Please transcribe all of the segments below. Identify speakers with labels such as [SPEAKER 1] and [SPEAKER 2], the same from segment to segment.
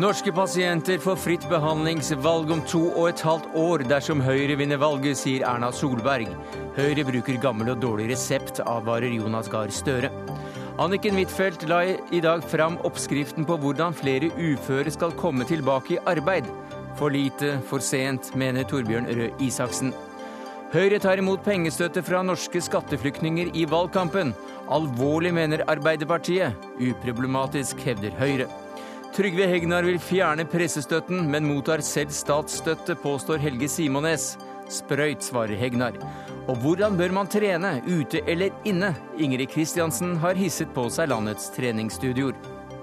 [SPEAKER 1] Norske pasienter får fritt behandlingsvalg om 2,5 år dersom Høyre vinner valget, sier Erna Solberg. Høyre bruker gammel og dårlig resept, advarer Jonas Gahr Støre. Anniken Huitfeldt la i dag fram oppskriften på hvordan flere uføre skal komme tilbake i arbeid. For lite, for sent, mener Torbjørn Røe Isaksen. Høyre tar imot pengestøtte fra norske skatteflyktninger i valgkampen. Alvorlig, mener Arbeiderpartiet. Uproblematisk, hevder Høyre. Trygve Hegnar vil fjerne pressestøtten, men mottar selv statsstøtte, påstår Helge Simones. Sprøyt, svarer Hegnar. Og hvordan bør man trene, ute eller inne? Ingrid Kristiansen har hisset på seg landets treningsstudioer.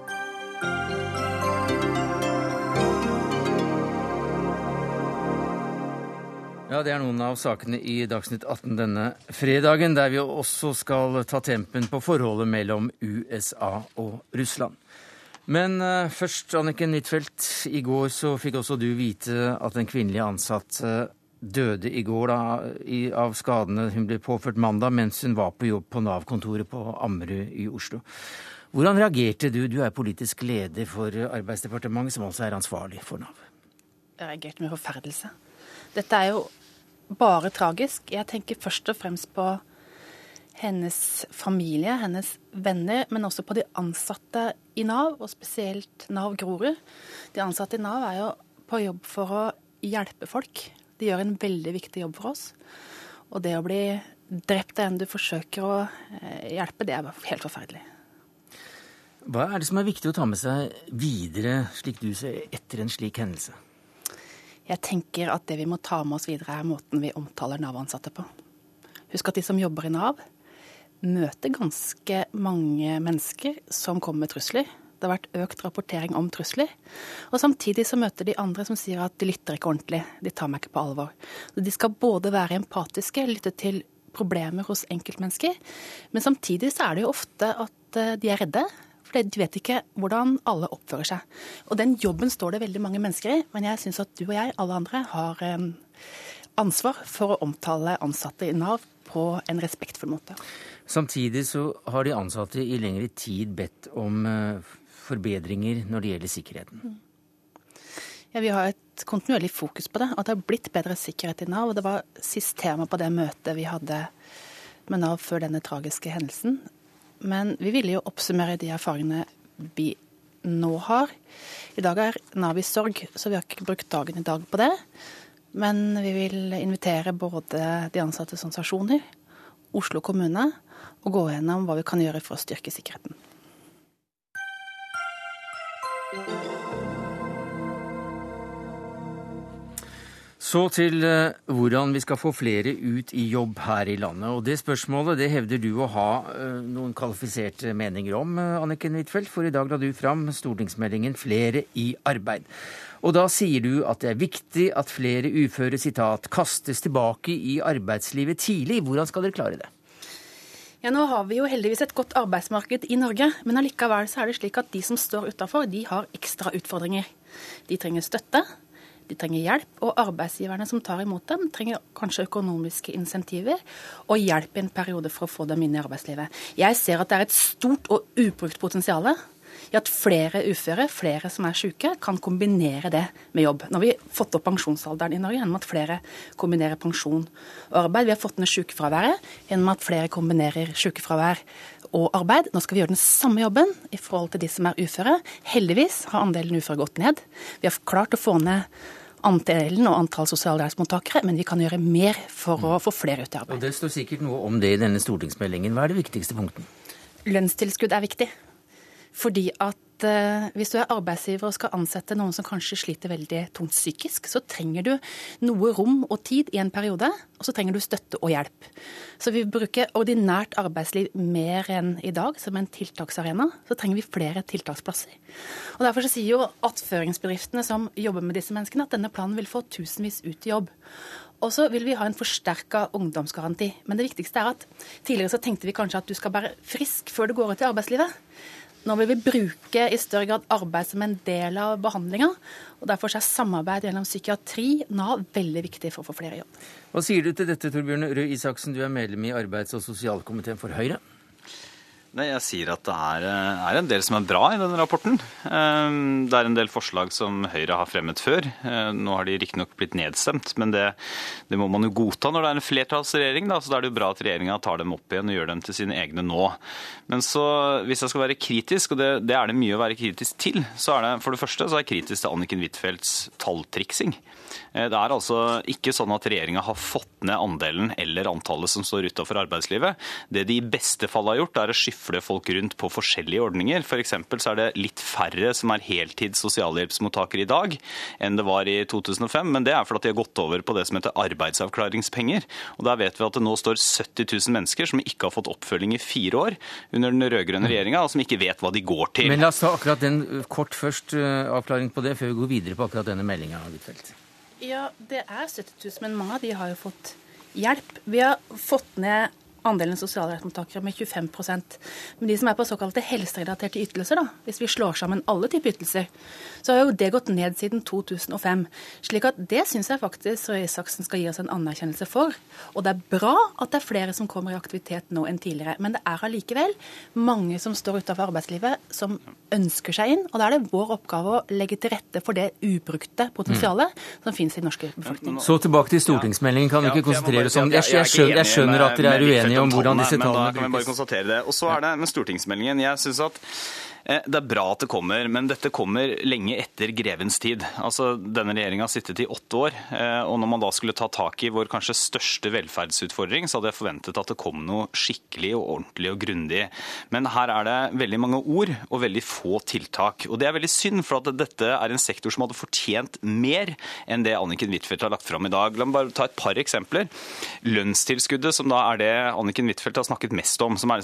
[SPEAKER 1] Ja, det er noen av sakene i Dagsnytt 18 denne fredagen, der vi også skal ta tempen på forholdet mellom USA og Russland. Men først, Anniken Huitfeldt, i går så fikk også du vite at en kvinnelig ansatt døde i går av skadene hun ble påført mandag mens hun var på jobb på Nav-kontoret på Ammerud i Oslo. Hvordan reagerte du? Du er politisk leder for Arbeidsdepartementet, som også er ansvarlig for Nav.
[SPEAKER 2] Jeg reagerte med forferdelse. Dette er jo bare tragisk. Jeg tenker først og fremst på hennes familie, hennes venner, men også på de ansatte i Nav, og spesielt Nav Grorud. De ansatte i Nav er jo på jobb for å hjelpe folk. De gjør en veldig viktig jobb for oss. Og det å bli drept av en du forsøker å hjelpe, det er helt forferdelig.
[SPEAKER 1] Hva er det som er viktig å ta med seg videre, slik du ser, etter en slik hendelse?
[SPEAKER 2] Jeg tenker at det vi må ta med oss videre er måten vi omtaler Nav-ansatte på. Husk at de som jobber i Nav møter ganske mange mennesker som kommer med trusler. Det har vært økt rapportering om trusler. Og samtidig så møter de andre som sier at de lytter ikke ordentlig, de tar meg ikke på alvor. De skal både være empatiske, lytte til problemer hos enkeltmennesker, men samtidig så er det jo ofte at de er redde, for de vet ikke hvordan alle oppfører seg. Og den jobben står det veldig mange mennesker i, men jeg synes at du og jeg, alle andre, har ansvar for å omtale ansatte i Nav på en respektfull måte.
[SPEAKER 1] Samtidig så har de ansatte i lengre tid bedt om forbedringer når det gjelder sikkerheten.
[SPEAKER 2] Ja, vi har et kontinuerlig fokus på det, at det har blitt bedre sikkerhet i Nav. Og det var sist tema på det møtet vi hadde med Nav før denne tragiske hendelsen. Men vi ville jo oppsummere de erfaringene vi nå har. I dag er Nav i sorg, så vi har ikke brukt dagen i dag på det. Men vi vil invitere både de ansattes organisasjoner, Oslo kommune, og gå gjennom hva vi kan gjøre for å styrke sikkerheten.
[SPEAKER 1] Så til hvordan vi skal få flere ut i jobb her i landet. Og det spørsmålet det hevder du å ha noen kvalifiserte meninger om, Anniken Huitfeldt, for i dag la du fram stortingsmeldingen Flere i arbeid. Og da sier du at det er viktig at flere uføre, sitat, kastes tilbake i arbeidslivet tidlig. Hvordan skal dere klare det?
[SPEAKER 2] Ja, nå har vi jo heldigvis et godt arbeidsmarked i Norge, men allikevel så er det slik at de som står utenfor, de har ekstra utfordringer. De trenger støtte, de trenger hjelp, og arbeidsgiverne som tar imot dem, trenger kanskje økonomiske insentiver og hjelp i en periode for å få dem inn i arbeidslivet. Jeg ser at det er et stort og ubrukt potensial i at flere uføre, flere som er syke, kan kombinere det med jobb. Nå har vi fått opp pensjonsalderen i Norge gjennom at flere kombinerer pensjon og arbeid. Vi har fått ned sykefraværet gjennom at flere kombinerer sykefravær og arbeid. Nå skal vi gjøre den samme jobben i forhold til de som er uføre. Heldigvis har andelen uføre gått ned. Vi har klart å få ned andelen og antall sosialhjelpsmottakere, men vi kan gjøre mer for å få flere ut i arbeid.
[SPEAKER 1] Og det står sikkert noe om det i denne stortingsmeldingen. Hva er det viktigste punkten?
[SPEAKER 2] Lønnstilskudd er viktig. Fordi at hvis du er arbeidsgiver og skal ansette noen som kanskje sliter veldig tungt psykisk, så trenger du noe rom og tid i en periode, og så trenger du støtte og hjelp. Så vi bruker ordinært arbeidsliv mer enn i dag som en tiltaksarena. Så trenger vi flere tiltaksplasser. Og derfor så sier jo attføringsbedriftene som jobber med disse menneskene at denne planen vil få tusenvis ut i jobb. Og så vil vi ha en forsterket ungdomsgaranti. Men det viktigste er at tidligere så tenkte vi kanskje at du skal være frisk før du går ut i arbeidslivet. Nå vil vi bruke i større grad arbeid som en del av behandlinga, og derfor er samarbeid gjennom psykiatri Nav veldig viktig for å få flere jobb.
[SPEAKER 1] Hva sier du til dette, Torbjørn Røe Isaksen? Du er medlem i arbeids- og sosialkomiteen for Høyre.
[SPEAKER 3] Nei, jeg sier at det er en del som er bra i denne rapporten. Det er en del forslag som Høyre har fremmet før. Nå har de riktignok blitt nedstemt, men det må man jo godta når det er en flertallsregjering. Så da er det jo bra at regjeringa tar dem opp igjen og gjør dem til sine egne nå. Men så, hvis jeg skal være kritisk, og det er det mye å være kritisk til, så er det for det første så er jeg kritisk til Anniken Huitfeldts talltriksing. Det er altså ikke sånn at regjeringa har fått ned andelen eller antallet som står utenfor arbeidslivet. Det de i beste fall har gjort, er å skyfle folk rundt på forskjellige ordninger. For eksempel så er det litt færre som er heltids sosialhjelpsmottakere i dag enn det var i 2005, men det er fordi de har gått over på det som heter arbeidsavklaringspenger. Og der vet vi at det nå står 70 000 mennesker som ikke har fått oppfølging i 4 år under den rød-grønne regjeringa, og som ikke vet hva de går til.
[SPEAKER 1] Men la oss ta akkurat den kort først, avklaring på det, før vi går videre på akkurat denne meldingen, Huitfeldt.
[SPEAKER 2] Ja, det er 70 000, men mange av de har jo fått hjelp. Vi har fått ned andelen sosialhjelpsmottakere med 25%. Men de som er på såkalte helserelaterte ytelser, da, hvis vi slår sammen alle typer ytelser, så har jo det gått ned siden 2005. Slik at det synes jeg faktisk Røe Isaksen skal gi oss en anerkjennelse for. Og det er bra at det er flere som kommer i aktivitet nå enn tidligere. Men det er allikevel mange som står utenfor arbeidslivet, som ønsker seg inn. Og da er det vår oppgave å legge til rette for det ubrukte potensialet som finnes i norske befolkning.
[SPEAKER 1] Så tilbake til stortingsmeldingen. Kan vi ikke konsentrere oss om det? Jeg skjønner at dere er uenige om hvordan disse tallene brukes.
[SPEAKER 3] Da kan vi bare konstatere det. Og så er det med stortingsmeldingen. Jeg synes at det er bra at det kommer, men dette kommer lenge etter grevens tid. Altså, denne regjeringen har sittet i 8 år, og når man da skulle ta tak i vår kanskje største velferdsutfordring, så hadde jeg forventet at det kom noe skikkelig og ordentlig og grundig. Men her er det veldig mange ord og veldig få tiltak. Og det er veldig synd, for at dette er en sektor som hadde fortjent mer enn det Anniken Huitfeldt har lagt fram i dag. La meg bare ta et par eksempler. Lønnstilskuddet, som da er det Anniken Huitfeldt har snakket mest om, som er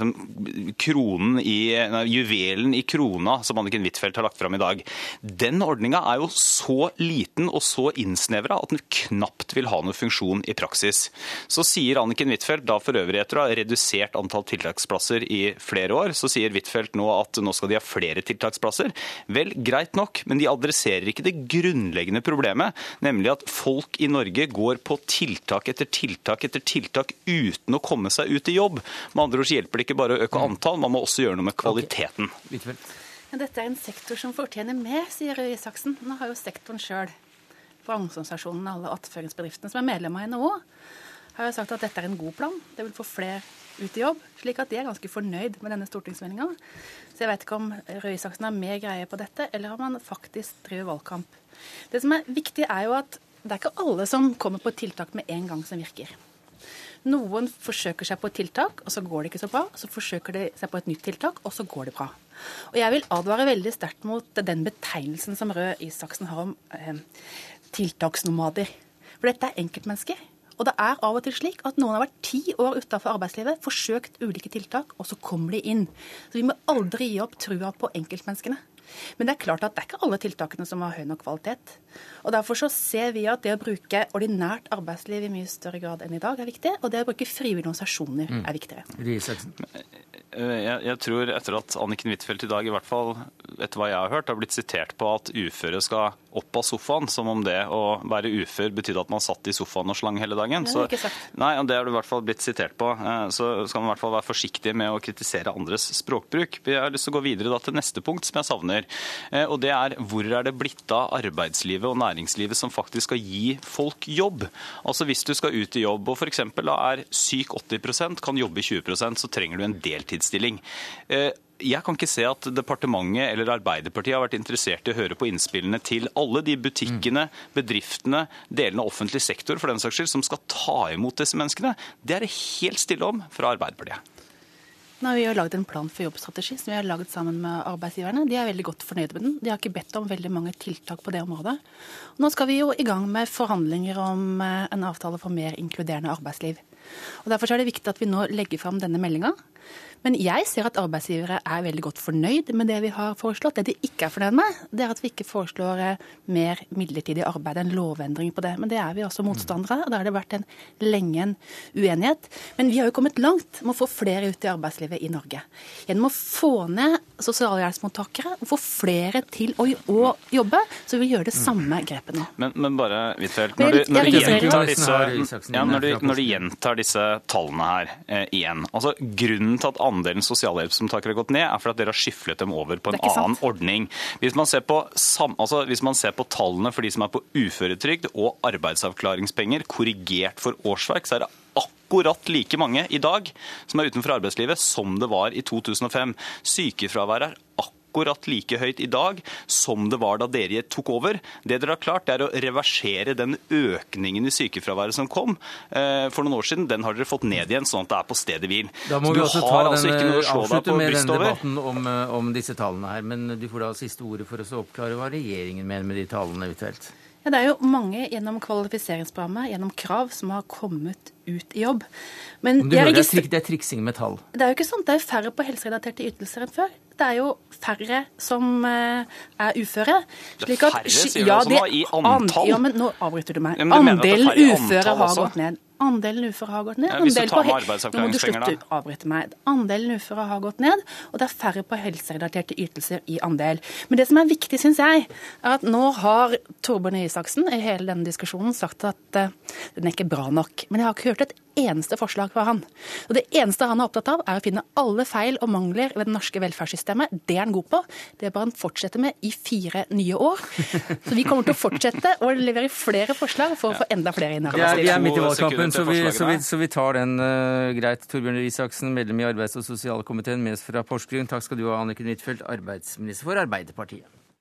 [SPEAKER 3] liksom juvelen i krona som Anniken Huitfeldt har lagt fram i dag. Den ordninga er jo så liten og så innsnevra at den knapt vil ha noen funksjon i praksis. Så sier Anniken Huitfeldt, da for øvrig etter å ha redusert antall tiltaksplasser i flere år, så sier Huitfeldt nå at nå skal de ha flere tiltaksplasser. Vel, greit nok, men de adresserer ikke det grunnleggende problemet, nemlig at folk i Norge går på tiltak etter tiltak etter tiltak uten å komme seg ut i jobb. Med andre ord så hjelper det ikke bare å øke antall, man må også gjøre noe med kvaliteten.
[SPEAKER 1] Okay.
[SPEAKER 2] Men dette er en sektor som fortjener mer, sier Røe Isaksen. Nå har jo sektoren selv, bransjeorganisasjonene, alle attføringsbedriftene som er medlemmer i NHO, har jo sagt at dette er en god plan. Det vil få flere ut i jobb, slik at de er ganske fornøyd med denne stortingsmeldingen. Så jeg vet ikke om Røe Isaksen har mer greie på dette, eller om han faktisk driver valgkamp. Det som er viktig er jo at det er ikke alle som kommer på tiltak med en gang som virker. Noen forsøker seg på et tiltak, og så går det ikke så bra. Så forsøker de seg på et nytt tiltak, og så går det bra. Og jeg vil advare veldig sterkt mot den betegnelsen som Røe Isaksen har om tiltaksnomader. For dette er enkeltmennesker. Og det er av og til slik at noen har vært 10 år utenfor arbeidslivet, forsøkt ulike tiltak, og så kommer de inn. Så vi må aldri gi opp trua på enkeltmenneskene. Men det er klart at det er ikke alle tiltakene som har høy nok kvalitet. Og derfor så ser vi at det å bruke ordinært arbeidsliv i mye større grad enn i dag er viktig, og det å bruke frivillige organisasjoner er viktigere.
[SPEAKER 3] Jeg tror etter at Anniken Huitfeldt i dag, i hvert fall etter hva jeg har hørt, har blitt sitert på at uføre skal opp av sofaen, som om det å være ufør betydde at man satt i sofaen og slang hele dagen. Så, nei, det har du i hvert fall blitt sitert på. Så skal man i hvert fall være forsiktig med å kritisere andres språkbruk. Jeg har lyst til å gå videre da til neste punkt som jeg savner. Og det er hvor er det blitt av arbeidslivet og næringslivet som faktisk skal gi folk jobb? Altså hvis du skal ut i jobb og for eksempel da er syk 80%, kan jobbe 20%, så trenger du en deltidsstilling. Jeg kan ikke se at departementet eller Arbeiderpartiet har vært interessert i å høre på innspillene til alle de butikkene, bedriftene, delene av offentlig sektor for den saks skyld, som skal ta imot disse menneskene. Det er det helt stille om fra Arbeiderpartiet.
[SPEAKER 2] Nå har vi jo laget en plan for jobbstrategi som vi har laget sammen med arbeidsgiverne. De er veldig godt fornøyd med den. De har ikke bedt om veldig mange tiltak på det området. Nå skal vi jo i gang med forhandlinger om en avtale for mer inkluderende arbeidsliv. Og Derfor er det viktig at vi nå legger fram denne meldingen. Men jeg ser at arbeidsgivere er veldig godt fornøyd med det vi har foreslått. Det de ikke er fornøyd med, det er at vi ikke foreslår mer midlertidig arbeid, en lovendring på det. Men det er vi også motstandere, og da har det vært lenge en uenighet. Men vi har jo kommet langt med å få flere ut i arbeidslivet i Norge. Gjennom å få ned sosialhjelpsmottakere og få flere til å jobbe, så vi gjør det samme grepet nå.
[SPEAKER 3] Men bare, Huitfeldt, når du gjentar disse tallene her igjen, altså grunnen til at andelen sosialhjelpsmottakere har gått ned, er fordi at dere har skyflet dem over på en annen ordning. Hvis man ser på tallene for de som er på uføretrygd og arbeidsavklaringspenger, korrigert for årsverk, så er det akkurat like mange i dag som er utenfor arbeidslivet som det var i 2005. Sykefraværet er akkurat like høyt i dag som det var da dere tok over. Det dere har klart, er å reversere den økningen i sykefraværet som kom for noen år siden. Den har dere fått ned igjen, sånn at det er på stedet hvil.
[SPEAKER 1] Da må vi også avslutte med den debatten om disse tallene her, men du får da siste ordet for å oppklare hva regjeringen mener med de tallene, Huitfeldt.
[SPEAKER 2] Ja, det er jo mange gjennom kvalifiseringsprogrammet, gjennom krav, som har kommet ut i jobb. Men
[SPEAKER 1] det er triksing med tall.
[SPEAKER 2] Det er jo ikke sånn at det er færre på helserelaterte ytelser enn før. Det er jo færre som er uføre.
[SPEAKER 3] Det er færre, sier du, som var i antall?
[SPEAKER 2] Ja, men nå avbryter du meg. Andelen uføre har gått ned. Andelen uføre har gått ned.
[SPEAKER 3] Ja, hvis du tar med arbeidsavklaringspenger, da.
[SPEAKER 2] Nå må du avbryte meg. Andelen uføre har gått ned, og det er færre på helserelaterte ytelser i andel. Men det som er viktig, synes jeg, er at nå har Torbjørn Røe Isaksen i hele denne diskusjonen sagt at den er ikke bra nok. Men jeg har ikke hørt et eneste forslag fra han. Og det eneste han er opptatt av, er å finne alle feil og mangler ved det norske velferdssystemet. Det er han god på. Det bør han fortsette med i 4 nye år. Så vi kommer til å fortsette å levere flere forslag for å få enda flere inn i arbeidslivet.
[SPEAKER 1] Vi er midt i valgkampen, så vi tar den greit. Torbjørn Røe Isaksen, medlem i arbeids- og sosialkomiteen, med oss fra Porsgrunn. Takk skal du ha, Anniken Huitfeldt, arbeidsminister for Arbeiderpartiet.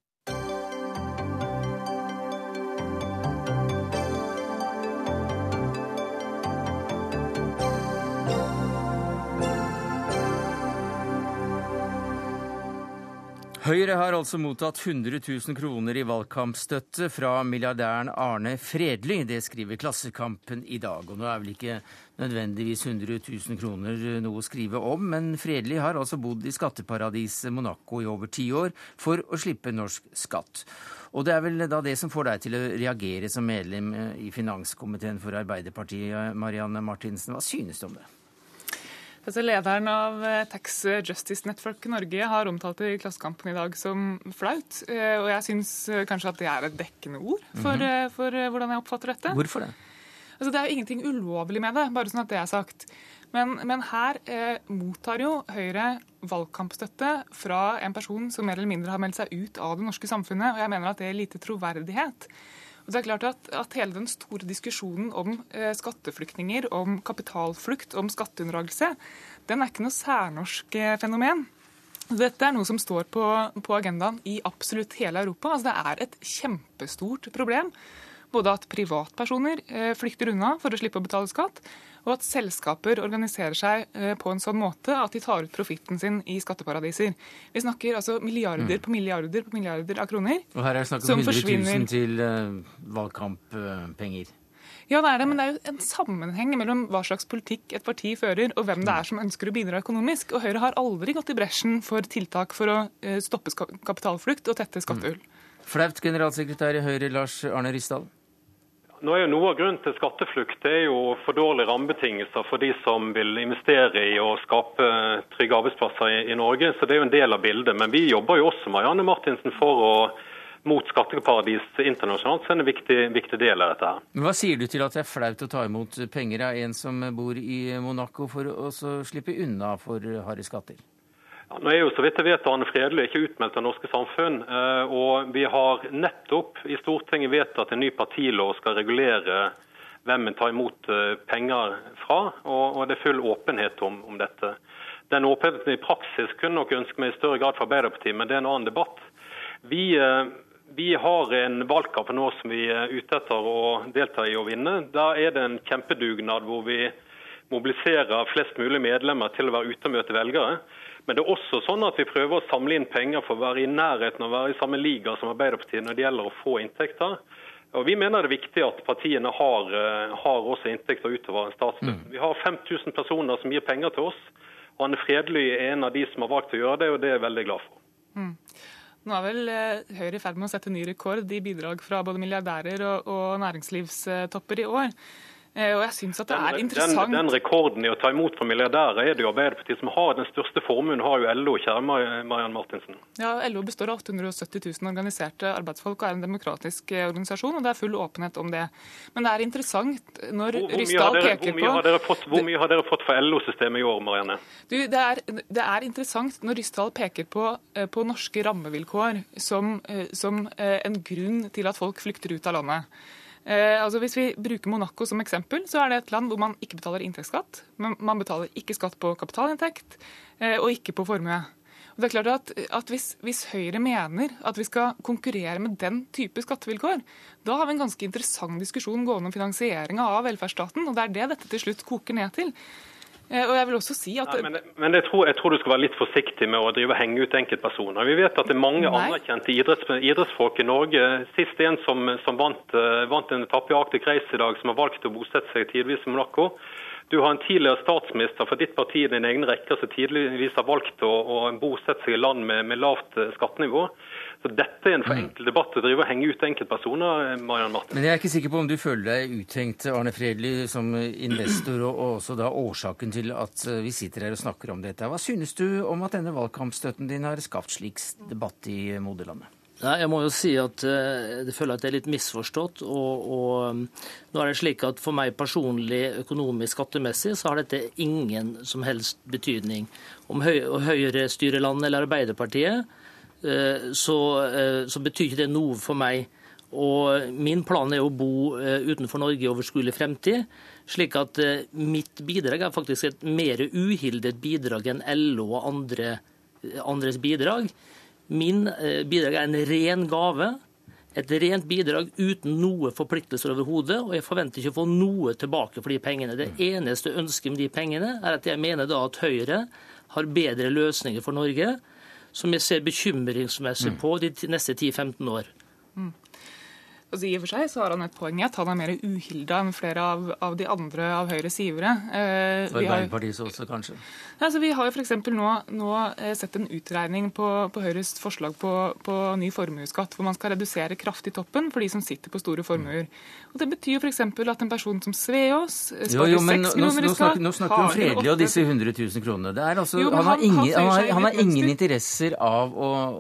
[SPEAKER 1] Høyre har altså mottatt 100 000 kroner i valgkampstøtte fra milliardæren Arne Fredly. Det skriver Klassekampen i dag. Og nå er vel ikke nødvendigvis 100 000 kroner noe å skrive om, men Fredly har altså bodd i skatteparadiset Monaco i over 10 år for å slippe norsk skatt. Og det er vel da det som får deg til å reagere som medlem i finanskomiteen for Arbeiderpartiet, Marianne Martinsen. Hva synes du om det?
[SPEAKER 4] Altså, lederen av Tax Justice Network Norge har omtalt det i Klassekampen i dag som flaut, og jeg synes kanskje at det er et dekkende ord for hvordan jeg oppfatter dette.
[SPEAKER 1] Hvorfor det?
[SPEAKER 4] Altså, det er jo ingenting ulovlig med det, bare sånn at det er sagt. Men her mottar jo Høyre valgkampstøtte fra en person som mer eller mindre har meldt seg ut av det norske samfunnet, og jeg mener at det er lite troverdighet. Og det er klart at hele den store diskusjonen om skatteflyktninger, om kapitalflukt, om skatteunndragelse, den er ikke noe særnorsk fenomen. Dette er noe som står på agendaen i absolutt hele Europa. Altså, det er et kjempestort problem. Både at privatpersoner flykter unna for å slippe å betale skatt, og at selskaper organiserer seg på en sånn måte at de tar ut profitten sin i skatteparadiser. Vi snakker altså milliarder på milliarder på milliarder av kroner.
[SPEAKER 1] Og her er det snakk om 100 000 til valgkamppenger.
[SPEAKER 4] Ja, det er det, men det er jo en sammenheng mellom hva slags politikk et parti fører, og hvem det er som ønsker å bidra økonomisk. Og Høyre har aldri gått i bresjen for tiltak for å stoppe kapitalflukt og tette skattehull.
[SPEAKER 1] Flaut, generalsekretær i Høyre, Lars Arne Risdal.
[SPEAKER 5] Nå er jo Noe av grunnen til skatteflukt det er jo for dårlige rammebetingelser for de som vil investere i å skape trygge arbeidsplasser i Norge, så det er jo en del av bildet. Men vi jobber jo også, Marianne Martinsen, mot skatteparadis internasjonalt, så er det en viktig del av dette her.
[SPEAKER 1] Men hva sier du til at det er flaut å ta imot penger av en som bor i Monaco for å også slippe unna for harde skatter?
[SPEAKER 5] Ja, nå er jo så vidt jeg vet Arne Fredly ikke utmeldt av norske samfunn, og vi har nettopp i Stortinget vedtatt en ny partilov skal regulere hvem en tar imot penger fra, og det er full åpenhet om dette. Den åpenheten i praksis kunne nok ønske meg i større grad for Arbeiderpartiet, men det er en annen debatt. Vi har en valgkamp nå som vi er ute etter å delta i og vinne. Da er det en kjempedugnad hvor vi mobiliserer flest mulig medlemmer til å være ute og møte velgere. Men det er også sånn at vi prøver å samle inn penger for å være i nærheten av å være i samme liga som Arbeiderpartiet når det gjelder å få inntekter. Og vi mener det er viktig at partiene har også inntekter utover statsstøtten. Vi har 5000 personer som gir penger til oss. Arne Fredly er en av de som har valgt å gjøre det, og det er jeg veldig glad for.
[SPEAKER 4] Nå er vel Høyre i ferd med å sette ny rekord i bidrag fra både milliardærer og næringslivstopper i år. Og jeg synes at det er interessant.
[SPEAKER 5] Den rekorden i å ta imot fra milliardærer det jo Arbeiderpartiet som har den største formuen, har jo LO, kjære Marianne Martinsen.
[SPEAKER 4] Ja, LO består av 870 000 organiserte arbeidsfolk og er en demokratisk organisasjon, og det er full åpenhet om det. Men det er interessant når Ryssdal peker på...
[SPEAKER 5] Hvor mye har dere fått fra LO-systemet i år, Marianne?
[SPEAKER 4] Det er interessant når Ryssdal peker på norske rammevilkår som en grunn til at folk flykter ut av landet. Hvis vi bruker Monaco som eksempel, så er det et land hvor man ikke betaler inntektsskatt, men man betaler ikke skatt på kapitalinntekt og ikke på formue. Og det er klart at hvis Høyre mener at vi skal konkurrere med den type skattevilkår, da har vi en ganske interessant diskusjon gående om finansieringa av velferdsstaten, og det er det dette til slutt koker ned til. Og jeg vil også si at...
[SPEAKER 5] Men jeg tror du skal være litt forsiktig med å drive og henge ut enkeltpersoner. Vi vet at det er mange anerkjente idrettsfolk i Norge. Sist en som vant en etappe i Arctic Race i dag, som har valgt å bosette seg tidvis i Monaco. Du har en tidligere statsminister for ditt parti i dine egne rekker som tidligvis har valgt å bosette seg i land med lavt skattenivå. Så dette er en for enkel debatt å drive og henge ut enkeltpersoner, Marianne Martin.
[SPEAKER 1] Men jeg er ikke sikker på om du føler deg uttenkt, Arne Fredli, som investor, og også da årsaken til at vi sitter her og snakker om dette. Hva synes du om at denne valgkampstøtten din har skapt slik debatt i moderlandet?
[SPEAKER 6] Nei, jeg må jo si at jeg føler at det er litt misforstått, og nå er det slik at for meg personlig, økonomisk, skattemessig, så har dette ingen som helst betydning. Om Høyre styrer landet eller Arbeiderpartiet, så betyr ikke det noe for meg. Og min plan er å bo utenfor Norge i overskuelig fremtid, slik at mitt bidrag er faktisk et mer uhildet bidrag enn LO og andres bidrag. Min bidrag er en ren gave, et rent bidrag uten noe forpliktelser overhodet, og jeg forventer ikke å få noe tilbake for de pengene. Det eneste ønsket med de pengene er at jeg mener da at Høyre har bedre løsninger for Norge, som jeg ser bekymringsmessig på de neste 10-15 år.
[SPEAKER 4] I og for seg så har han et poeng i at han er mer uhilda enn flere av de andre av Høyres givere.
[SPEAKER 1] Arbeiderpartiet også, kanskje?
[SPEAKER 4] Vi har jo for eksempel nå sett en utregning på Høyres forslag på ny formueskatt, hvor man skal redusere kraftig toppen for de som sitter på store formuer. Og det betyr jo for eksempel at en person som Sveås sparer 6 kroner i skatt.
[SPEAKER 1] Nå snakker vi om Fredelig og disse 100 000 kronene. Det er altså, han har ingen interesser av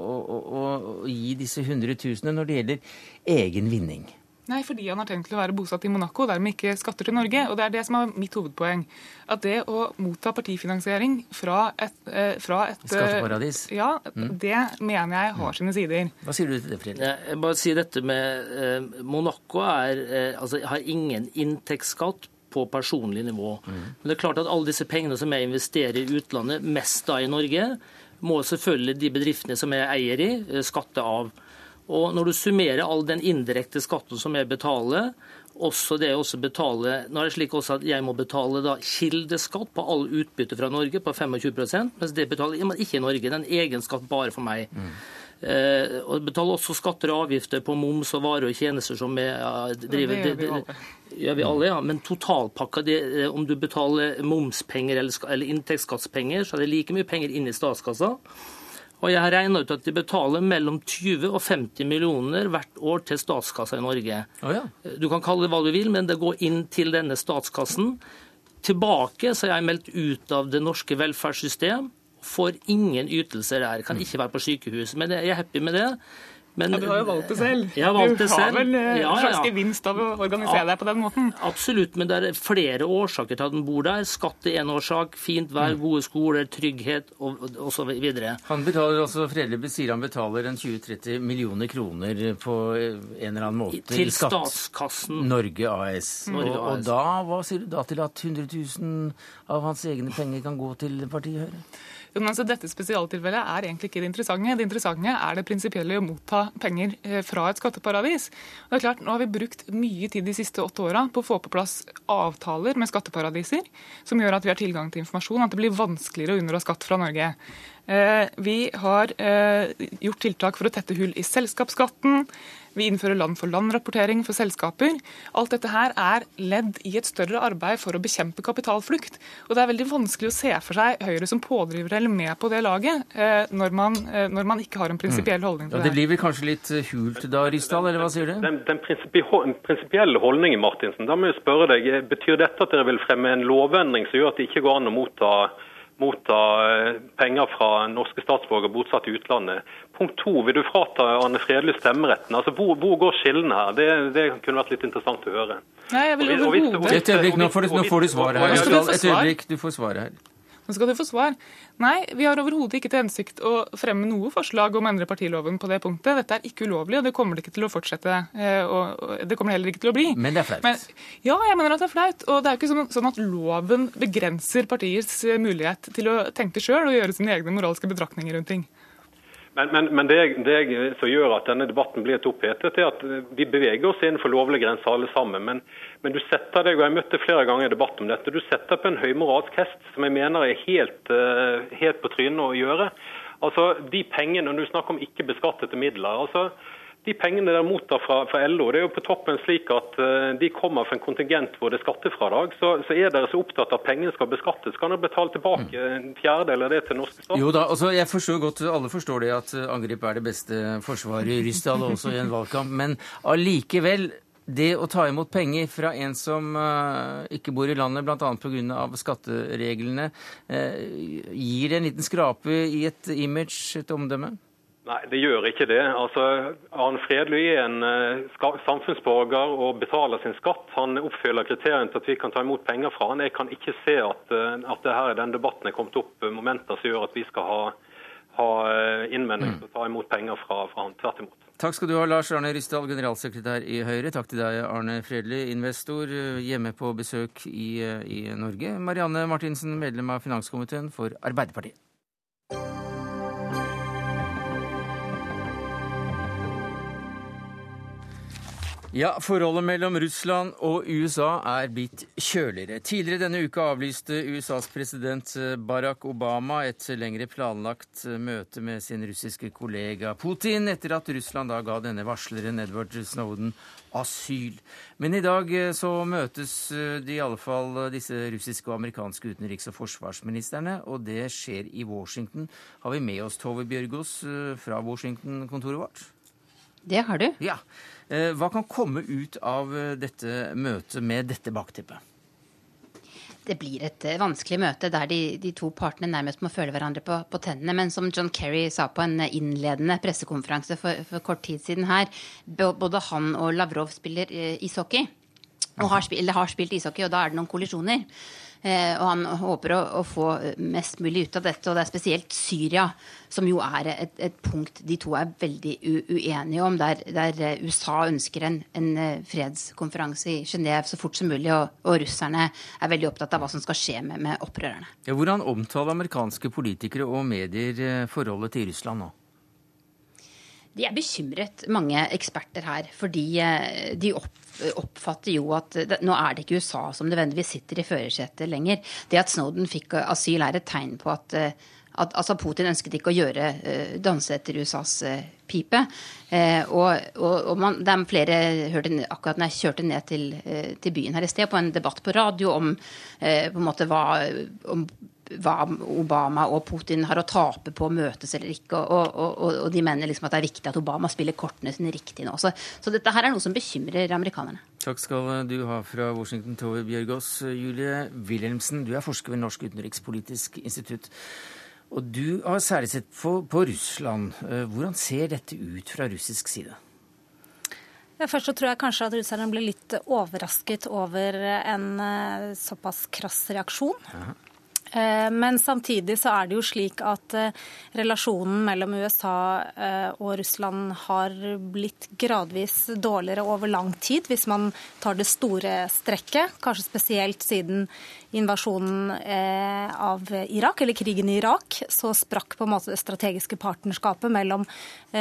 [SPEAKER 1] å gi disse 100 000 når det gjelder egen vinning.
[SPEAKER 4] Nei, fordi han har tenkt til å være bosatt i Monaco og dermed ikke skatter til Norge. Og det er det som er mitt hovedpoeng. At det å motta partifinansiering fra et
[SPEAKER 1] skatteparadis.
[SPEAKER 4] Ja, det mener jeg har sine sider.
[SPEAKER 1] Hva sier du til det, Fredrik?
[SPEAKER 6] Jeg bare sier dette med Monaco har ingen inntektsskatt på personlig nivå. Men det er klart at alle disse pengene som jeg investerer i utlandet, mest da i Norge, må selvfølgelig de bedriftene som jeg eier i, skatte av. Og når du summerer all den indirekte skatten som jeg betaler, også det jeg også betaler, nå er det slik også at jeg må betale da kildeskatt på all utbytte fra Norge på 25%, mens det betaler man ikke i Norge, det er en egen skatt bare for meg. Og betaler også skatter og avgifter på moms og varer og tjenester som jeg driver. Det gjør vi alle, ja. Men totalpakka, om du betaler momspenger eller inntektsskattspenger, så er det like mye penger inn i statskassa. Og jeg har regnet ut at de betaler mellom 20 og 50 millioner hvert år til statskassa i Norge. Du kan kalle det hva du vil, men det går inn til denne statskassen. Tilbake så er jeg meldt ut av det norske velferdssystem, får ingen ytelser der, kan ikke være på sykehus. Men jeg er happy med det. Men,
[SPEAKER 4] du har jo valgt det selv.
[SPEAKER 6] Jeg har valgt det selv.
[SPEAKER 4] Du har vel en slags gevinst av å organisere deg på den måten?
[SPEAKER 6] Absolutt, men det er flere årsaker til at den bor der. Skatt er en årsak, fint vær, gode skoler, trygghet og så videre.
[SPEAKER 1] Han betaler også, Fredelig sier han betaler en 20-30 millioner kroner på en eller annen måte
[SPEAKER 6] til statskassen.
[SPEAKER 1] Norge AS. Og da, hva sier du da til at 100 000 av hans egne penger kan gå til partiet Høyre?
[SPEAKER 4] Dette spesialtilfellet er egentlig ikke det interessante. Det interessante er det prinsipielle å motta penger fra et skatteparadis. Og det er klart, nå har vi brukt mye tid de siste 8 årene på å få på plass avtaler med skatteparadiser, som gjør at vi har tilgang til informasjon, at det blir vanskeligere å unndra skatt fra Norge. Vi har gjort tiltak for å tette hull i selskapsskatten. Vi innfører land-for-land-rapportering for selskaper. Alt dette her er ledd i et større arbeid for å bekjempe kapitalflukt. Og det er veldig vanskelig å se for seg Høyre som pådriver eller med på det laget, når man ikke har en prinsipiell holdning til det.
[SPEAKER 1] Det blir vel kanskje litt hult da, Ryssdal, eller hva sier du?
[SPEAKER 5] Den prinsipielle holdningen, Martinsen, da må jeg spørre deg, betyr dette at dere vil fremme en lovendring som gjør at det ikke går an å motta penger fra norske statsborgere bosatt i utlandet? Punkt 2, vil du frata Arne Fredly stemmeretten? Altså, hvor går skillene her? Det kunne vært litt interessant å høre.
[SPEAKER 4] Nei, jeg vil overhodet.
[SPEAKER 1] Et øyeblikk, nå får du svaret her. Et øyeblikk, du får svaret her.
[SPEAKER 4] Nå skal du få svar. Nei, vi har overhodet ikke til hensikt å fremme noe forslag om å endre partiloven på det punktet. Dette er ikke ulovlig, og det kommer det ikke til å fortsette. Og det kommer det heller ikke til å bli.
[SPEAKER 1] Men det er flaut.
[SPEAKER 4] Ja, jeg mener at det er flaut. Og det er jo ikke sånn at loven begrenser partiets mulighet til å tenke selv og gjøre sine egne moralske betraktninger rundt ting.
[SPEAKER 5] Men det som gjør at denne debatten blir et opphetet, er at vi beveger oss innenfor lovlige grenser alle sammen. Men du setter deg, og jeg møtte flere ganger i debatt om dette, du setter på en høymoralsk hest som jeg mener er helt på trynet å gjøre. Altså, de pengene, når du snakker om ikke beskattede midler, altså de pengene der mottar fra LO, det er jo på toppen slik at de kommer fra en kontingent hvor det er skattefradrag, så er dere så opptatt av at pengene skal beskattes, kan dere betale tilbake en fjerdedel av det til norske stat?
[SPEAKER 1] Jo da, altså jeg forstår godt, alle forstår det at angrep er det beste forsvaret i Ryssdal også i en valgkamp, men allikevel, det å ta imot penger fra en som ikke bor i landet, blant annet på grunn av skattereglene, gir det en liten skrape i et image, et omdømme?
[SPEAKER 5] Nei, det gjør ikke det. Altså, Arne Fredly er en samfunnsborger og betaler sin skatt. Han oppfyller kriteriene til at vi kan ta imot penger fra han. Jeg kan ikke se at det her i den debatten er kommet opp momenter som gjør at vi skal ha innvending til å ta imot penger fra han. Tvert imot.
[SPEAKER 1] Takk skal du ha, Lars Arne Ryssdal, generalsekretær i Høyre. Takk til deg, Arne Fredly, investor hjemme på besøk i Norge. Marianne Martinsen, medlem av finanskomiteen for Arbeiderpartiet. Ja, forholdet mellom Russland og USA er blitt kjøligere. Tidligere denne uka avlyste USAs president Barack Obama et lengre planlagt møte med sin russiske kollega Putin, etter at Russland da ga denne varsleren Edward Snowden asyl. Men i dag så møtes i alle fall disse russiske og amerikanske utenriks- og forsvarsministerne, og det skjer i Washington. Har vi med oss Tove Bjørgaas fra Washington-kontoret vårt?
[SPEAKER 7] Det har du.
[SPEAKER 1] Ja. Hva kan komme ut av dette møtet med dette bakteppet?
[SPEAKER 7] Det blir et vanskelig møte der de to partene nærmest må føle hverandre på tennene. Men som John Kerry sa på en innledende pressekonferanse for kort tid siden her, både han og Lavrov spiller ishockey, og har spilt ishockey, og da er det noen kollisjoner. Og han håper å få mest mulig ut av dette, og det er spesielt Syria, som jo er et punkt de to er veldig uenige om, der USA ønsker en fredskonferanse i Genève så fort som mulig, og russerne er veldig opptatt av hva som skal skje med opprørerne.
[SPEAKER 1] Ja, hvordan omtaler amerikanske politikere og medier forholdet til Russland nå?
[SPEAKER 7] De er bekymret, mange eksperter her, fordi de oppfatter jo at nå er det ikke USA som nødvendigvis sitter i førersetet lenger. Det at Snowden fikk asyl er et tegn på at altså Putin ønsket ikke å danse etter USAs pipe. Og det er flere, hørte akkurat når jeg kjørte ned til byen her i sted, på en debatt på radio om på en måte hva Obama og Putin har å tape på å møtes eller ikke, og de mener liksom at det er viktig at Obama spiller kortene sine riktig nå. Så dette her er noe som bekymrer amerikanerne.
[SPEAKER 1] Takk skal du ha fra Washington, Tove Bjørgaas. Julie Wilhelmsen, du er forsker ved Norsk utenrikspolitisk institutt, og du har særlig sett på Russland. Hvordan ser dette ut fra russisk side?
[SPEAKER 8] Ja, først så tror jeg kanskje at russerne ble litt overrasket over en såpass krass reaksjon. Aha. Men samtidig så er det jo slik at relasjonen mellom USA og Russland har blitt gradvis dårligere over lang tid, hvis man tar det store strekket, kanskje spesielt siden invasjonen av Irak, eller krigen i Irak, så sprakk på en måte det strategiske partnerskapet mellom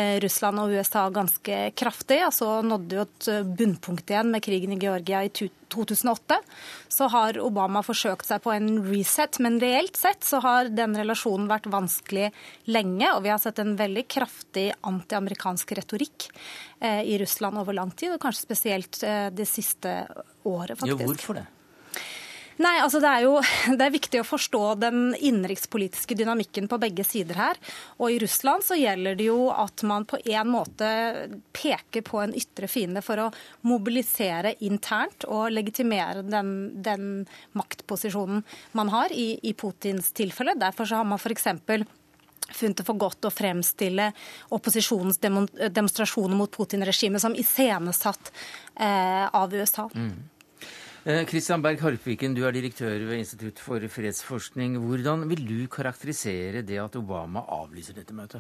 [SPEAKER 8] Russland og USA ganske kraftig, og så nådde jo et bunnpunkt igjen med krigen i Georgia i 2008, så har Obama forsøkt seg på en reset, men reelt sett så har den relasjonen vært vanskelig lenge, og vi har sett en veldig kraftig anti-amerikansk retorikk i Russland over lang tid, og kanskje spesielt det siste året, faktisk.
[SPEAKER 1] Jo, hvorfor det?
[SPEAKER 8] Nei, altså det er viktig å forstå den innenrikspolitiske dynamikken på begge sider her. Og i Russland så gjelder det jo at man på en måte peker på en ytre fiende for å mobilisere internt og legitimere den maktposisjonen man har i Putins tilfelle. Derfor så har man for eksempel funnet det for godt å fremstille opposisjonens demonstrasjoner mot Putin-regimet som iscenesatt av USA.
[SPEAKER 1] Christian Berg Harpviken, du er direktør ved Institutt for fredsforskning. Hvordan vil du karakterisere det at Obama avlyser dette møtet?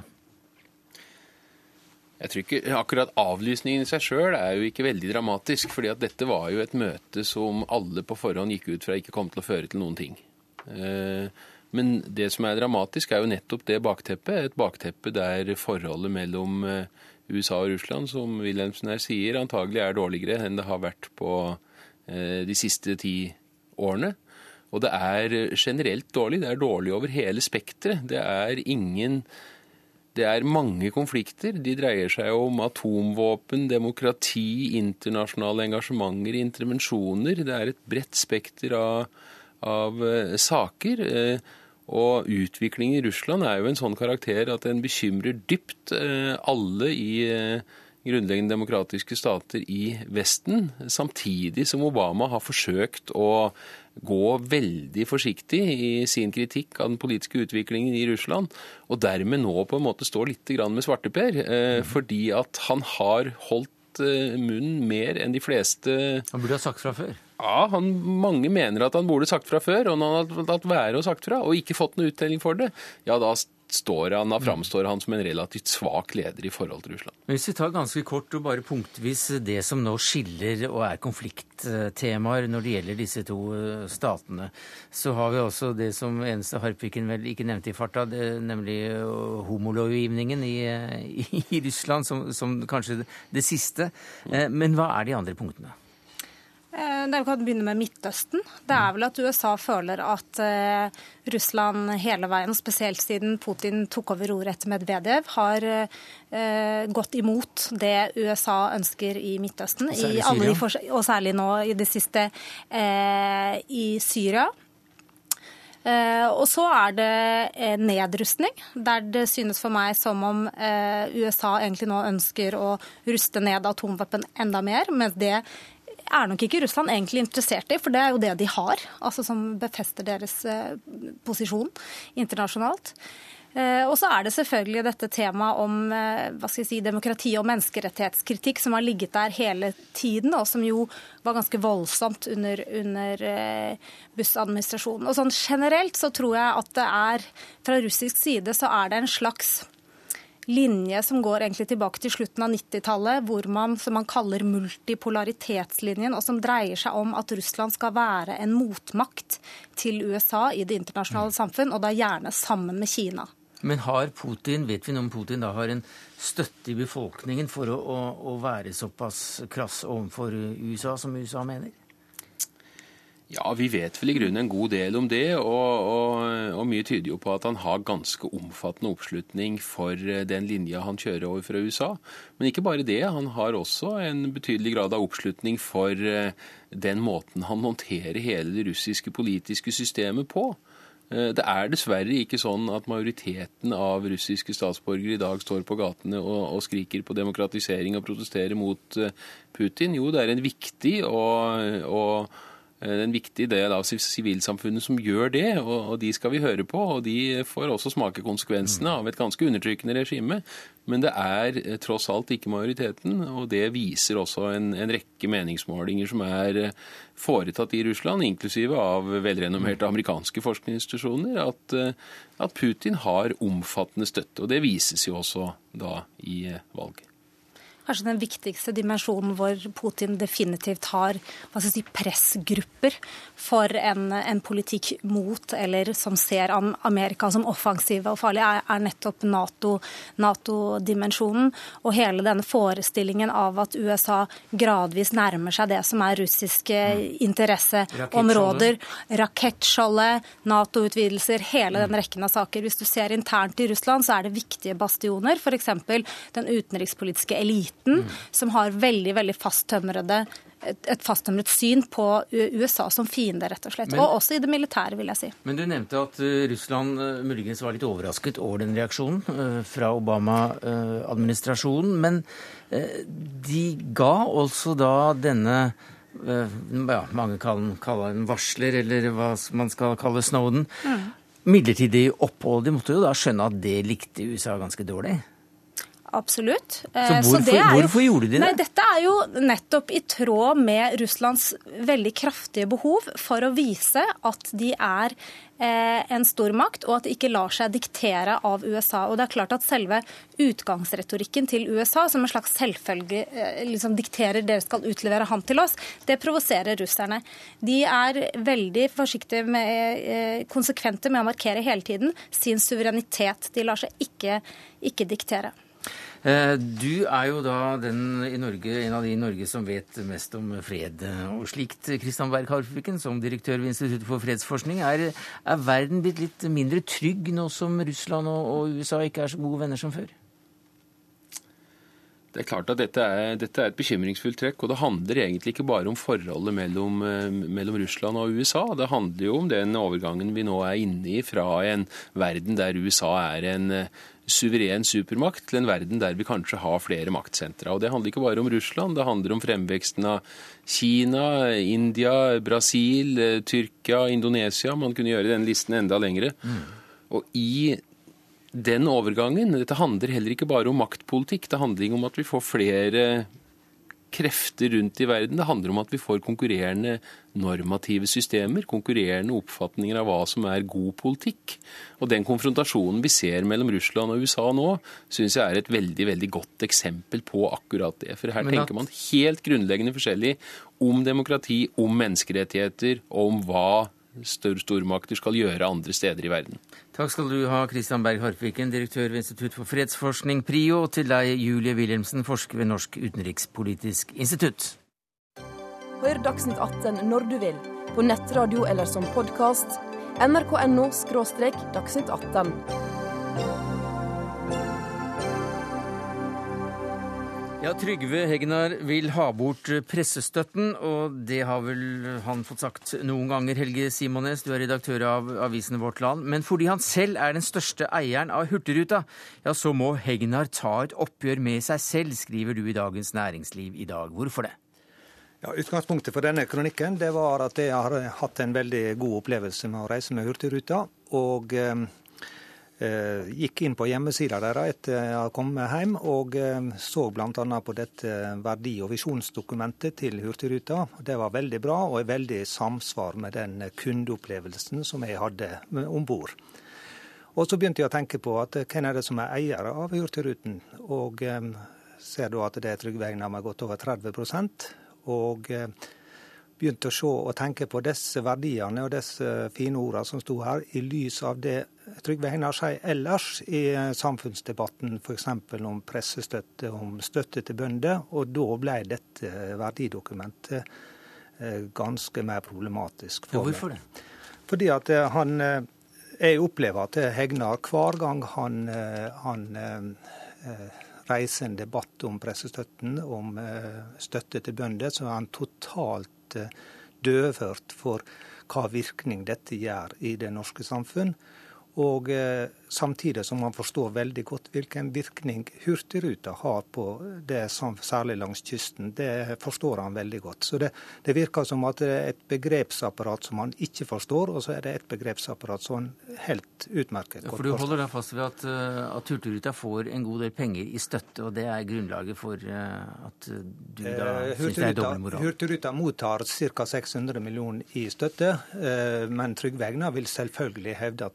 [SPEAKER 9] Jeg tror ikke akkurat avlysningen i seg selv er jo ikke veldig dramatisk, fordi at dette var jo et møte som alle på forhånd gikk ut fra ikke kom til å føre til noen ting. Men det som er dramatisk er jo nettopp det bakteppet, et bakteppe der forholdet mellom USA og Russland, som Wilhelmsen her sier, antagelig er dårligere enn det har vært på de siste 10 årene. Og det er generelt dårlig. Det er dårlig over hele spektret. Det er mange konflikter. De dreier seg om atomvåpen, demokrati, internasjonale engasjementer, intervensjoner. Det er et bredt spekter av saker. Og utviklingen i Russland er jo en sånn karakter at den bekymrer dypt alle i grunnleggende demokratiske stater i Vesten, samtidig som Obama har forsøkt å gå veldig forsiktig i sin kritikk av den politiske utviklingen i Russland, og dermed nå på en måte står litt grann med svarteper, fordi at han har holdt munnen mer enn de fleste.
[SPEAKER 1] Han burde ha sagt fra før.
[SPEAKER 9] Ja, mange mener at han burde sagt fra før, og han har latt være å sagt fra, og ikke fått noe uttelling for det. Ja, da framstår han som en relativt svak leder i forhold til Russland.
[SPEAKER 1] Hvis vi tar ganske kort og bare punktvis det som nå skiller og er konflikttemaer når det gjelder disse to statene, så har vi også det som eneste Harpviken vel ikke nevnte i farta, nemlig homolovgivningen i Russland som kanskje det siste. Men hva er de andre punktene?
[SPEAKER 8] Vi kan begynne med Midtøsten. Det er vel at USA føler at Russland hele veien, spesielt siden Putin tok over roret etter Medvedev, har gått imot det USA ønsker i Midtøsten. Og særlig nå i det siste i Syria. Og så er det nedrustning, der det synes for meg som om USA egentlig nå ønsker å ruste ned atomvåpen enda mer, mens det er nok ikke Russland egentlig interessert i, for det er jo det de har, altså som befester deres posisjon internasjonalt. Og så er det selvfølgelig dette temaet om demokrati og menneskerettighetskritikk som har ligget der hele tiden, og som jo var ganske voldsomt under Bush-administrasjonen. Og sånn generelt så tror jeg at det er, fra russisk side så er det en slags linje som går egentlig tilbake til slutten av 90-tallet, hvor man, som man kaller multipolaritetslinjen, og som dreier seg om at Russland skal være en motmakt til USA i det internasjonale samfunn, og da gjerne sammen med Kina.
[SPEAKER 1] Men vet vi noe om Putin da har en støtte i befolkningen for å være såpass krass overfor USA som USA mener?
[SPEAKER 9] Ja, vi vet vel i grunnen en god del om det, og mye tyder jo på at han har ganske omfattende oppslutning for den linja han kjører over fra USA. Men ikke bare det, han har også en betydelig grad av oppslutning for den måten han håndterer hele det russiske politiske systemet på. Det er dessverre ikke sånn at majoriteten av russiske statsborgere i dag står på gatene og skriker på demokratisering og protesterer mot Putin. Jo, det er en viktig del av sivilsamfunnet som gjør det, og de skal vi høre på, og de får også smake konsekvensene av et ganske undertrykkende regime. Men det er tross alt ikke majoriteten, og det viser også en rekke meningsmålinger som er foretatt i Russland, inklusive av velrenommerte amerikanske forskningsinstitusjoner, at Putin har omfattende støtte, og det vises jo også da i valget.
[SPEAKER 8] kanskje den viktigste dimensjonen hvor Putin definitivt har pressgrupper for en politikk mot, eller som ser Amerika som offensive og farlige, er nettopp NATO-dimensjonen. Og hele denne forestillingen av at USA gradvis nærmer seg det som er russiske interesseområder, rakettskjoldet, NATO-utvidelser, hele den rekken av saker. Hvis du ser internt i Russland, så er det viktige bastioner, for eksempel den utenrikspolitiske eliten, som har veldig, veldig et fasttømret syn på USA som fiende, rett og slett. Og også i det militære, vil jeg si. Men
[SPEAKER 1] du nevnte at Russland muligens var litt overrasket over den reaksjonen fra Obama-administrasjonen, men de ga altså da denne mange kaller en varsler, eller hva man skal kalle Snowden, midlertidig opphold. De måtte jo da skjønne at det likte USA ganske dårlig.
[SPEAKER 8] Absolutt.
[SPEAKER 1] Så hvorfor gjorde de det?
[SPEAKER 8] Nei, dette er jo nettopp i tråd med Russlands veldig kraftige behov for å vise at de er en stormakt, og at de ikke lar seg diktere av USA. Og det er klart at selve utgangsretorikken til USA, som en slags selvfølge dikterer dere skal utlevere han til oss, det provoserer russerne. De er veldig konsekvente med å markere hele tiden sin suverenitet. De lar seg ikke diktere.
[SPEAKER 1] Du er jo da en av de i Norge som vet mest om fred og slikt. Kristian Berg Harpviken, som direktør ved Instituttet for fredsforskning. Er verden blitt litt mindre trygg nå som Russland og USA ikke er så gode venner som før?
[SPEAKER 9] Det er klart at dette er et bekymringsfullt trekk, og det handler egentlig ikke bare om forholdet mellom Russland og USA. Det handler jo om den overgangen vi nå er inne i fra en verden der USA er en suveren supermakt til en verden der vi kanskje har flere maktsentra. Og det handler ikke bare om Russland, det handler om fremveksten av Kina, India, Brasil, Tyrkia, Indonesia. Man kunne gjøre den listen enda lengre. Og i den overgangen, dette handler heller ikke bare om maktpolitikk, det handler ikke om at vi får flere krefter rundt i verden. Det handler om at vi får konkurrerende normative systemer, konkurrerende oppfatninger av hva som er god politikk. Og den konfrontasjonen vi ser mellom Russland og USA nå, synes jeg er et veldig, veldig godt eksempel på akkurat det. For her tenker man helt grunnleggende forskjellig om demokrati, om menneskerettigheter, og om hva stormakter skal gjøre andre steder i verden.
[SPEAKER 1] Takk skal du ha, Kristian Berg Harpviken, direktør ved Institutt for fredsforskning, PRIO, og til deg, Julie Wilhelmsen, forsker ved Norsk utenrikspolitisk institutt.
[SPEAKER 10] Hør Dagsnytt 18 når du vil, på nettradio eller som podcast. nrk.no/Dagsnytt 18.
[SPEAKER 1] Ja, Trygve Hegnar vil ha bort pressestøtten, og det har vel han fått sagt noen ganger. Helge Simones, du er redaktør av avisen Vårt Land. Men fordi han selv er den største eieren av Hurtigruta, ja, så må Hegnar ta et oppgjør med seg selv, skriver du i Dagens Næringsliv i dag. Hvorfor det?
[SPEAKER 11] Ja, utgangspunktet for denne kronikken det var at jeg har hatt en veldig god opplevelse med å reise med Hurtigruta, og gikk inn på hjemmesida deres etter jeg kom hjem, og så blant annet på dette verdi- og visjonsdokumentet til Hurtigruta. Det var veldig bra og i veldig samsvar med den kundeopplevelsen som jeg hadde ombord. Og så begynte jeg å tenke på at hvem er det som er eiere av Hurtigruten, og ser da at det er Trygve Hegnar med godt over 30%, og begynte å se og tenke på disse verdiene og disse fine ordene som sto her, i lys av det Trygve Hegnar sier ellers i samfunnsdebatten, f.eks. om pressestøtte, om støtte til bønder, og da ble dette verdidokumentet ganske mer problematisk for meg.
[SPEAKER 1] Hvorfor det?
[SPEAKER 11] Fordi at jeg opplever at Hegnar hver gang han reiser en debatt om pressestøtten, om støtte til bønder, så er han totalt døvhørt for hva virkning dette gjør i det norske samfunn. Og samtidig som man forstår veldig godt hvilken virkning Hurtigruta har på det, særlig langs kysten. Det forstår han veldig godt. Så det virker som at det er et begrepsapparat som han ikke forstår, og så er det et begrepsapparat som han helt utmerket godt
[SPEAKER 1] forstår. For du holder da fast ved at Hurtigruta får en god del penger i støtte, og det er grunnlaget for at du da synes det er dobbeltmoral?
[SPEAKER 11] Hurtigruta mottar ca. 600 millioner i støtte, men Trygve Hegnar vil selvfølgelig hevde at dette er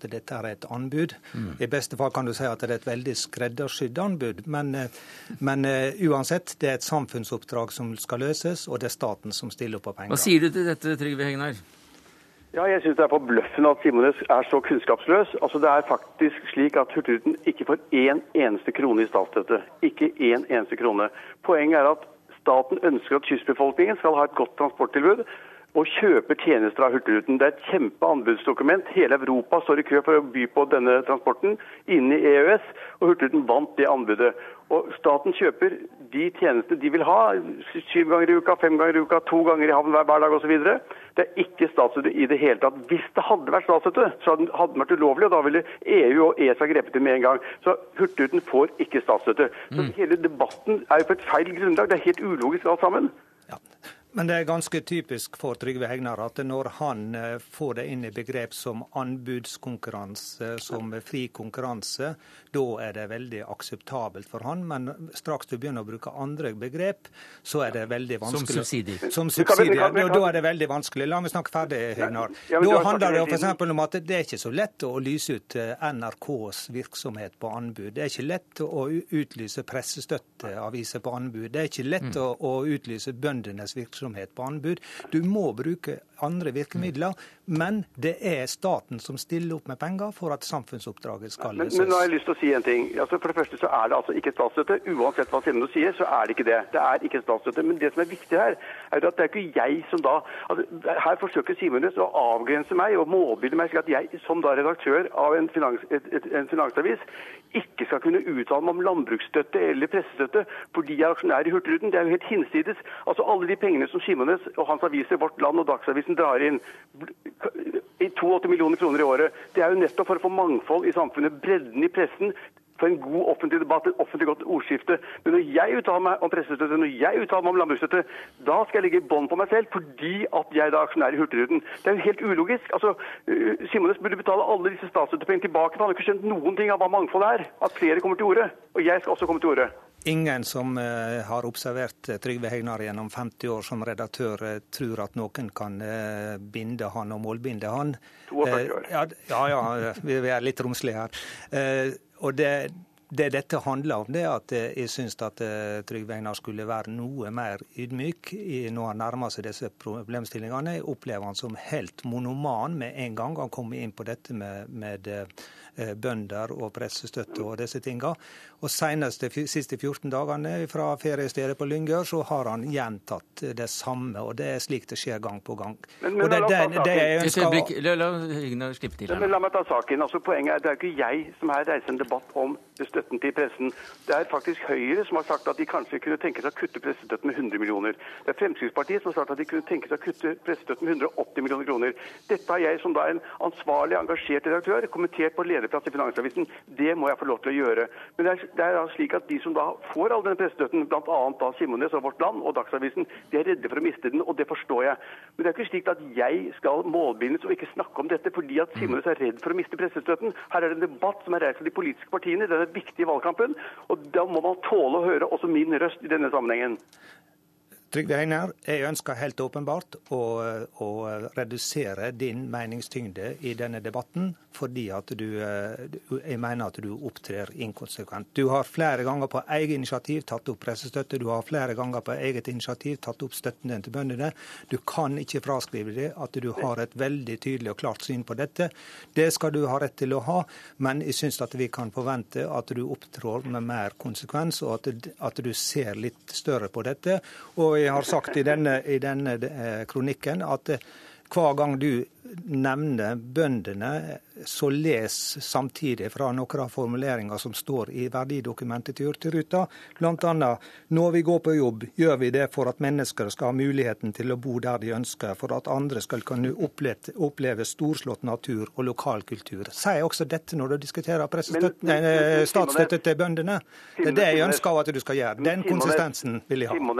[SPEAKER 11] et anbud. I beste fall kan du si at det er et veldig skreddersydd anbud, men uansett, det er et samfunnsoppdrag som skal løses, og det er staten som stiller opp på penger.
[SPEAKER 1] Hva sier du til dette, Trygve Hegnar?
[SPEAKER 12] Ja, jeg synes det er forbløffende at Simones er så kunnskapsløs. Altså, det er faktisk slik at Hurtigruten ikke får en eneste krone i statsstøtte. Ikke en eneste krone. Poenget er at staten ønsker at kystbefolkningen skal ha et godt transporttilbud, og kjøper tjenester av Hurtigruten. Det er et kjempeanbudsdokument. Hele Europa står i kø for å by på denne transporten inne i EØS, og Hurtigruten vant det anbudet. Og staten kjøper de tjenestene de vil ha, 7 ganger i uka, 5 ganger i uka, 2 ganger i havn hver dag osv. Det er ikke statsstøtte i det hele tatt. Hvis det hadde vært statsstøtte, så hadde det vært ulovlig, og da ville EU og ESA grepet det med en gang. Så Hurtigruten får ikke statsstøtte. Så hele debatten er jo på et feil grunnlag. Det er helt ulogisk alt sammen.
[SPEAKER 11] Ja. Men det er ganske typisk for Trygve Hegnar at når han får det inn i begrep som anbudskonkurranse, som fri konkurranse, da er det veldig akseptabelt for han. Men straks du begynner å bruke andre begrep, så er det veldig vanskelig. Som subsidier. Da er det veldig vanskelig. La meg snakke ferdig, Hegnar. Da handler det for eksempel om at det er ikke så lett å lyse ut NRKs virksomhet på anbud. Det er ikke lett å utlyse pressestøtteaviser på anbud. Det er ikke lett å utlyse bøndenes virksomhet på anbud. Du må bruke andre virkemidler, men det er staten som stiller opp med penger for at samfunnsoppdraget skal løses.
[SPEAKER 12] Men nå har jeg lyst til å si en ting. Altså, for det første så er det altså ikke statsstøtte. Uansett hva Simones sier, så er det ikke det. Det er ikke statsstøtte. Men det som er viktig her, er at det er ikke jeg som da... Altså, her forsøker Simones å avgrense meg og målbilde meg slik at jeg som da redaktør av en finansavis ikke skal kunne uttale meg om landbruksstøtte eller pressestøtte fordi jeg er aksjonær i Hurtigruten. Det er jo helt hinsides. Altså alle de pengene som Simones og hans aviser, Vårt Land og Dagsavisen drar inn i 82 millioner kroner i året, det er jo nettopp for å få mangfold i samfunnet, bredden i pressen, for en god offentlig debatt, et offentlig godt ordskifte. Men når jeg uttaler meg om pressestøtte, når jeg uttaler meg om landbruksstøtte, da skal jeg legge bånd på meg selv, fordi at jeg da er aksjonær i Hurtigruten. Det er jo helt ulogisk. Altså, Simones burde betale alle disse statsstøttepengene tilbake, for han har ikke skjønt noen ting av hva mangfold er. At flere kommer til orde. Og jeg skal også komme til orde.
[SPEAKER 11] Ingen som har observert Trygve Hegnar gjennom 50 år som redaktør, tror at noen kan binde han og målbinde han.
[SPEAKER 12] 42 år.
[SPEAKER 11] Ja, vi er litt romslige her. Og det dette handler om, det er at jeg synes at Trygve Hegnar skulle være noe mer ydmyk når han nærmer seg disse problemstillingene. Jeg opplever han som helt monoman med en gang han kommer inn på dette med bønder og pressestøtte og disse tingene. Og senest de siste 14 dagene fra feriestedet på Lyngør så har han gjentatt det samme, og det er slik det skjer gang på gang.
[SPEAKER 12] Men
[SPEAKER 11] og det jeg ønsker...
[SPEAKER 12] La meg ta saken. Altså, poenget er det er ikke jeg som her reiser en debatt om støtten til pressen. Det er faktisk Høyre som har sagt at de kanskje kunne tenke seg å kutte pressestøtten med 100 millioner. Det er Fremskrittspartiet som har sagt at de kunne tenke seg å kutte pressestøtten med 180 millioner kroner. Dette har jeg som da en ansvarlig, engasjert redaktør kommentert på lederplass i Finansavisen. Det må jeg få lov til å gjøre. Men det er slik at de som da får all denne pressestøtten, blant annet da Simones og Vårt Land og Dagsavisen, de er redde for å miste den, og det forstår jeg. Men det er ikke slik at jeg skal målbindes og ikke snakke om dette fordi at Simones er redd for å miste pressestøtten. Her er det en debatt som er reist av de politiske partiene. Den er viktig i valgkampen, og da må man tåle å høre også min røst i denne sammenhengen.
[SPEAKER 11] Trygve Hegnar, jeg ønsker helt åpenbart å redusere din meningstyngde i denne debatten, fordi at jeg mener at du opptrer inkonsekvent. Du har flere ganger på eget initiativ tatt opp pressestøtte, du har flere ganger på eget initiativ tatt opp støtten til bøndene. Du kan ikke fraskrive deg at du har et veldig tydelig og klart syn på dette. Det skal du ha rett til å ha, men jeg synes at vi kan forvente at du opptrår med mer konsekvens, og at du ser litt større på dette. Og jeg har sagt i denne kronikken at hver gang du nevner bøndene, så les samtidig fra noen av formuleringer som står i verdidokumentet til Hurtigruta. Blant annet, når vi går på jobb, gjør vi det for at mennesker skal ha muligheten til å bo der de ønsker, for at andre skal kunne oppleve storslått natur og lokalkultur. Sier også dette når du diskuterer statsstøtte til bøndene. Det er det jeg ønsker av at du skal gjøre. Den konsistensen vil jeg ha.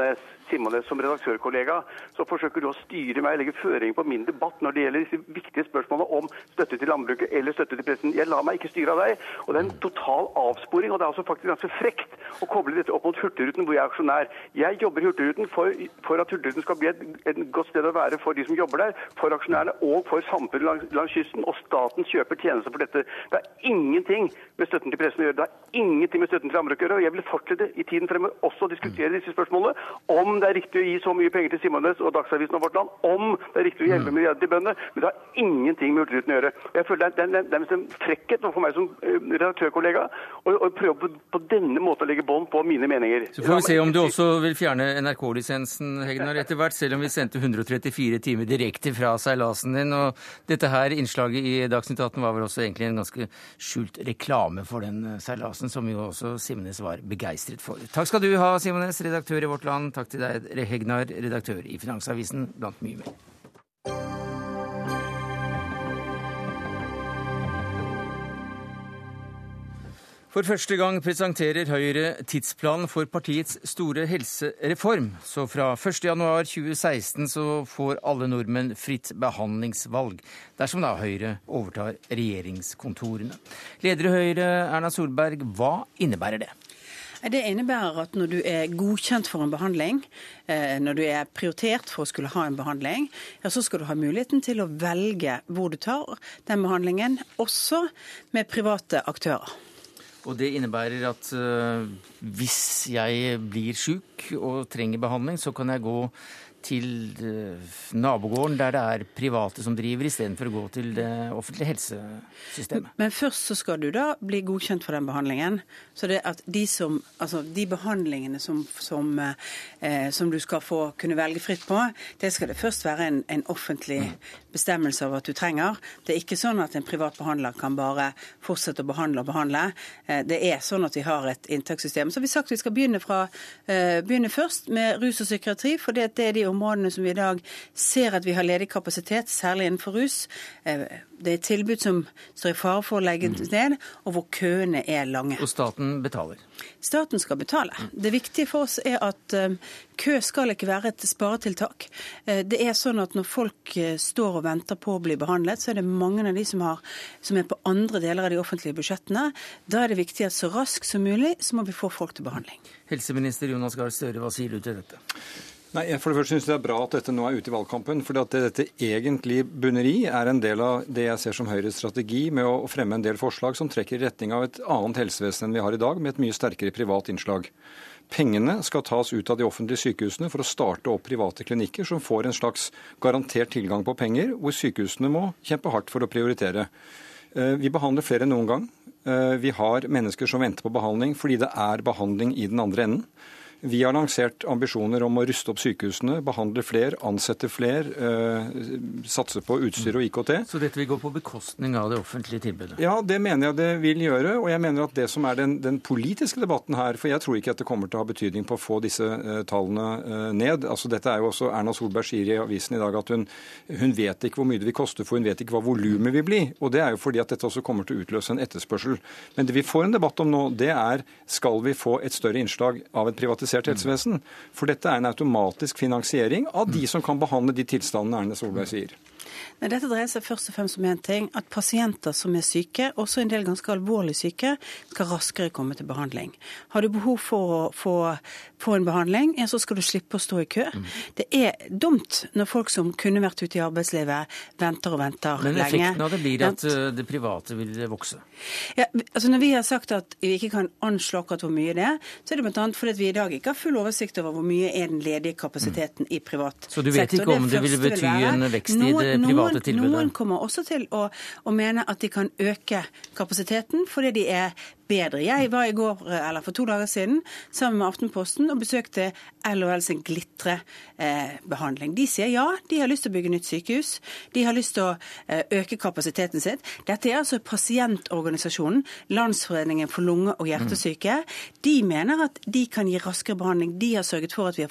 [SPEAKER 12] Simones som redaktørkollega, så forsøker du å styre meg og legge føring på min debatt når det gjelder disse viktige spørsmålene om støtte til landbruket eller støtte til pressen. Jeg lar meg ikke styre av deg, og det er en total avsporing, og det er altså faktisk ganske frekt å koble dette opp mot Hurtigruten, hvor jeg er aksjonær. Jeg jobber i Hurtigruten for at Hurtigruten skal bli et godt sted å være for de som jobber der, for aksjonærene og for samfunnet langs kysten, og staten kjøper tjenester for dette. Det er ingenting med støtten til pressen å gjøre, det er ingenting med støtten til landbruket å gjøre, og jeg vil fortsette i tiden fremover også å diskutere disse spørsmålene, om det er riktig å gi så mye penger til Simones og Dagsavisen og Vårt Land, om det er riktig å hjelpe milliarder til bøndene, men det har ingenting med Hurtigruten å gjøre. Jeg føler det er en frekkhet for meg som redaktørkollega å prøve på denne måten å legge bånd på mine meninger.
[SPEAKER 1] Så får vi se om du også vil fjerne NRK-lisensen, Hegnar, etter hvert, selv om vi sendte 134 timer direkte fra seilasen din, og dette her innslaget i Dagsnytt 18 var vel også egentlig en ganske skjult reklame for den seilasen, som jo også Simones var begeistret for. Takk skal du ha, Simones, redaktør i Vårt Land. Takk til deg, Hegnar, redaktør i Finansavisen, blant mye mer. For første gang presenterer Høyre tidsplanen for partiets store helsereform. Så fra 1. januar 2016 så får alle nordmenn fritt behandlingsvalg, dersom da Høyre overtar regjeringskontorene. Leder i Høyre, Erna Solberg, hva innebærer det?
[SPEAKER 13] Det innebærer at når du er godkjent for en behandling, når du er prioritert for å skulle ha en behandling, ja, så skal du ha muligheten til å velge hvor du tar den behandlingen, også med private aktører.
[SPEAKER 1] Og det innebærer at hvis jeg blir syk og trenger behandling, så kan jeg gå til nabogården der det er private som driver, i stedet for å gå til det offentlige helsesystemet.
[SPEAKER 13] Men først så skal du da bli godkjent for den behandlingen. Så det at de behandlingene som du skal få kunne velge fritt på, det skal det først være en offentlig bestemmelse av at du trenger. Det er ikke sånn at en privat behandler kan bare fortsette å behandle og behandle. Det er sånn at vi har et inntakssystem. Så har vi sagt at vi skal begynne først med rus og psykiatri, for det er de områdene som vi i dag ser at vi har ledig kapasitet, særlig innenfor rus. Det er tilbud som står i fare for å legge ned, og hvor køene er lange.
[SPEAKER 1] Og staten betaler?
[SPEAKER 13] Staten skal betale. Det viktige for oss er at kø skal ikke være et sparetiltak. Det er sånn at når folk står og venter på å bli behandlet, så er det mange av de som er på andre deler av de offentlige budsjettene. Da er det viktig at så raskt som mulig så må vi få folk til behandling.
[SPEAKER 1] Helseminister Jonas Gahr Støre, hva sier du til dette?
[SPEAKER 14] Nei, for det første synes jeg det er bra at dette nå er ute i valgkampen, for at dette egentlig bunner i er en del av det jeg ser som Høyres strategi med å fremme en del forslag som trekker i retning av et annet helsevesen enn vi har i dag, med et mye sterkere privat innslag. Pengene skal tas ut av de offentlige sykehusene for å starte opp private klinikker som får en slags garantert tilgang på penger, hvor sykehusene må kjempe hardt for å prioritere. Vi behandler flere enn noen gang. Vi har mennesker som venter på behandling fordi det er behandling i den andre enden. Vi har lansert ambisjoner om å ruste opp sykehusene, behandle flere, ansette flere, satse på utstyr og IKT.
[SPEAKER 1] Så dette vil gå på bekostning av det offentlige tilbudet?
[SPEAKER 14] Ja, det mener jeg det vil gjøre, og jeg mener at det som er den politiske debatten her, for jeg tror ikke at det kommer til å ha betydning på å få disse tallene ned. Altså, dette er jo også Erna Solberg sier i avisen i dag at hun vet ikke hvor mye det vil koste, for hun vet ikke hva volumet vil bli. Og det er jo fordi at dette også kommer til å utløse en etterspørsel. Men det vi får en debatt om nå, det er skal vi få et større innslag av et privatisert helsevesen. For dette er en automatisk finansiering av de som kan behandle de tilstandene Erna Solberg sier.
[SPEAKER 13] Nei, dette dreier seg først og fremst om en ting, at pasienter som er syke, også en del ganske alvorlig syke, skal raskere komme til behandling. Har du behov for å få en behandling, ja, så skal du slippe å stå i kø. Det er dumt når folk som kunne vært ute i arbeidslivet, venter og venter lenge.
[SPEAKER 1] Men effekten av det blir at det private vil vokse?
[SPEAKER 13] Ja, altså når vi har sagt at vi ikke kan anslå akkurat hvor mye det er, så er det blant annet fordi at vi i dag ikke har full oversikt over hvor mye er den ledige kapasiteten i privat sektor.
[SPEAKER 1] Så du vet ikke om det vil bety en vekst i det private tilbudet?
[SPEAKER 13] Noen kommer også til å mene at de kan øke kapasiteten fordi de er bedre. Jeg var for 2 dager siden sammen med Aftenposten og besøkte LHL sin Glitre-behandling. De sier ja, de har lyst til å bygge nytt sykehus. De har lyst til å øke kapasiteten sitt. Dette er altså pasientorganisasjonen, Landsforeningen for lunge- og hjertesyke. De mener at de kan gi raskere behandling. De har sørget for at vi har fått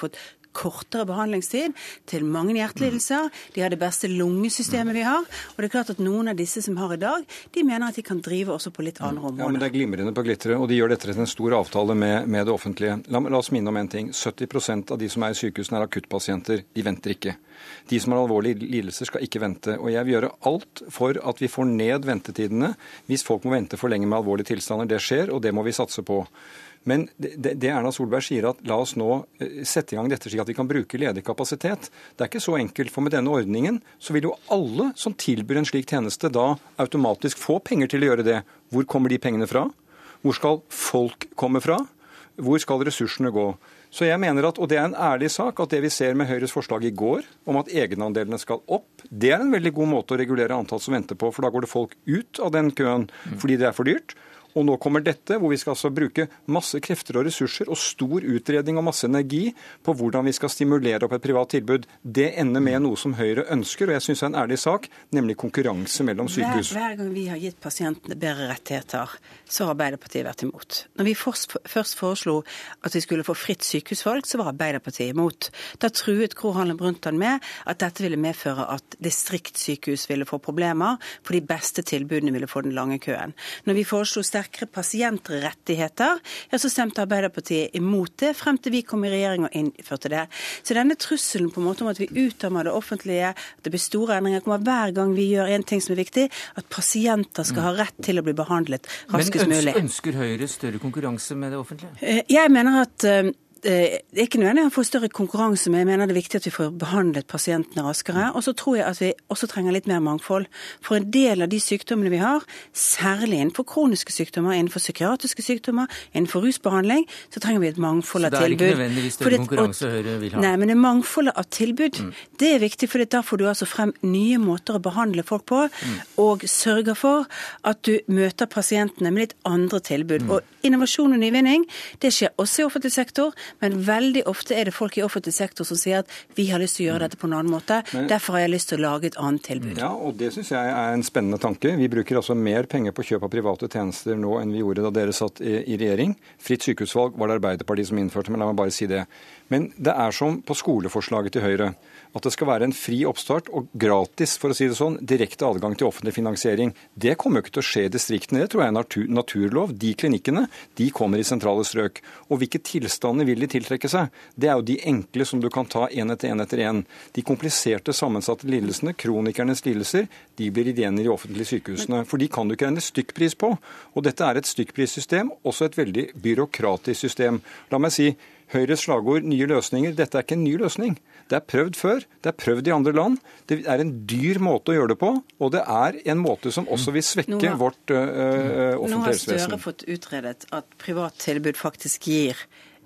[SPEAKER 13] kortere behandlingstid til mange hjertelidelser. De har det beste lungesystemet vi har. Og det er klart at noen av disse som har i dag, de mener at de kan drive også på litt andre områder.
[SPEAKER 14] Ja, men det er glimrende på glitteret, og de gjør dette til en stor avtale med det offentlige. La oss minne om en ting. 70% av de som er i sykehusene er akuttpasienter. De venter ikke. De som har alvorlige lidelser skal ikke vente. Og jeg vil gjøre alt for at vi får ned ventetidene. Hvis folk må vente for lenge med alvorlige tilstander, det skjer, og det må vi satse på. Men det Erna Solberg sier at la oss nå sette i gang dette slik at vi kan bruke ledig kapasitet, det er ikke så enkelt. For med denne ordningen så vil jo alle som tilbyr en slik tjeneste da automatisk få penger til å gjøre det. Hvor kommer de pengene fra? Hvor skal folk komme fra? Hvor skal ressursene gå? Så jeg mener at, og det er en ærlig sak, at det vi ser med Høyres forslag i går, om at egenandelene skal opp, det er en veldig god måte å regulere antall som venter på, for da går det folk ut av den køen fordi det er for dyrt. Og nå kommer dette, hvor vi skal altså bruke masse krefter og ressurser og stor utredning og masse energi på hvordan vi skal stimulere opp et privat tilbud. Det ender med noe som Høyre ønsker, og jeg synes det er en ærlig sak, nemlig konkurranse mellom sykehus.
[SPEAKER 13] Hver gang vi har gitt pasientene bedre rettigheter, så har Arbeiderpartiet vært imot. Når vi først foreslo at vi skulle få fritt sykehusvalg, så var Arbeiderpartiet imot. Da truet Gro Harlem Brundtland med at dette ville medføre at distriktssykehus ville få problemer, for de beste tilbudene ville få den lange køen. Når vi foreslo sterkere pasientrettigheter, ja, så stemte Arbeiderpartiet imot det, frem til vi kom i regjering og innførte det. Så denne trusselen på en måte om at vi utarmer det offentlige, at det blir store endringer, kommer hver gang vi gjør en ting som er viktig, at pasienter skal ha rett til å bli behandlet raskest mulig.
[SPEAKER 1] Men ønsker Høyre større konkurranse med det offentlige?
[SPEAKER 13] Jeg mener at det er ikke nødvendig å få større konkurranse, men jeg mener det er viktig at vi får behandlet pasientene raskere. Og så tror jeg at vi også trenger litt mer mangfold. For en del av de sykdommene vi har, særlig innenfor kroniske sykdommer, innenfor psykiatriske sykdommer, innenfor rusbehandling, så trenger vi et mangfold av tilbud. Så det er ikke
[SPEAKER 1] nødvendigvis større konkurranse Høyre vil ha?
[SPEAKER 13] Nei, men det mangfoldet av tilbud, det er viktig, for da får du altså frem nye måter å behandle folk på, og sørger for at du møter pasientene med litt andre tilbud. Og innovasjon og nyvinning, det skjer også i offentlig sektor, men veldig ofte er det folk i offentlig sektor som sier at vi har lyst til å gjøre dette på en annen måte. Derfor har jeg lyst til å lage et annet tilbud.
[SPEAKER 14] Ja, og det synes jeg er en spennende tanke. Vi bruker altså mer penger på kjøp av private tjenester nå enn vi gjorde da dere satt i regjering. Fritt sykehusvalg var det Arbeiderpartiet som innførte, men la meg bare si det. Men det er som på skoleforslaget til Høyre, at det skal være en fri oppstart og gratis, for å si det sånn, direkte adgang til offentlig finansiering. Det kommer jo ikke til å skje i distriktene. Det tror jeg er naturlov. De klinikkene, de kommer i sentrale strøk. Og hvilke tilstander vil de tiltrekke seg? Det er jo de enkle som du kan ta en etter en. De kompliserte sammensatte lidelsene, kronikernes lidelser, de blir igjen i de offentlige sykehusene. For de kan du ikke regne stykkpris på. Og dette er et stykkprissystem, også et veldig byråkratisk system. La meg si, Høyres slagord, nye løsninger. Dette er ikke en ny løsning. Det er prøvd før, det er prøvd i andre land. Det er en dyr måte å gjøre det på, og det er en måte som også vil svekke vårt offentlige helsevesen.
[SPEAKER 13] Nå har Støre fått utredet at privat tilbud faktisk gir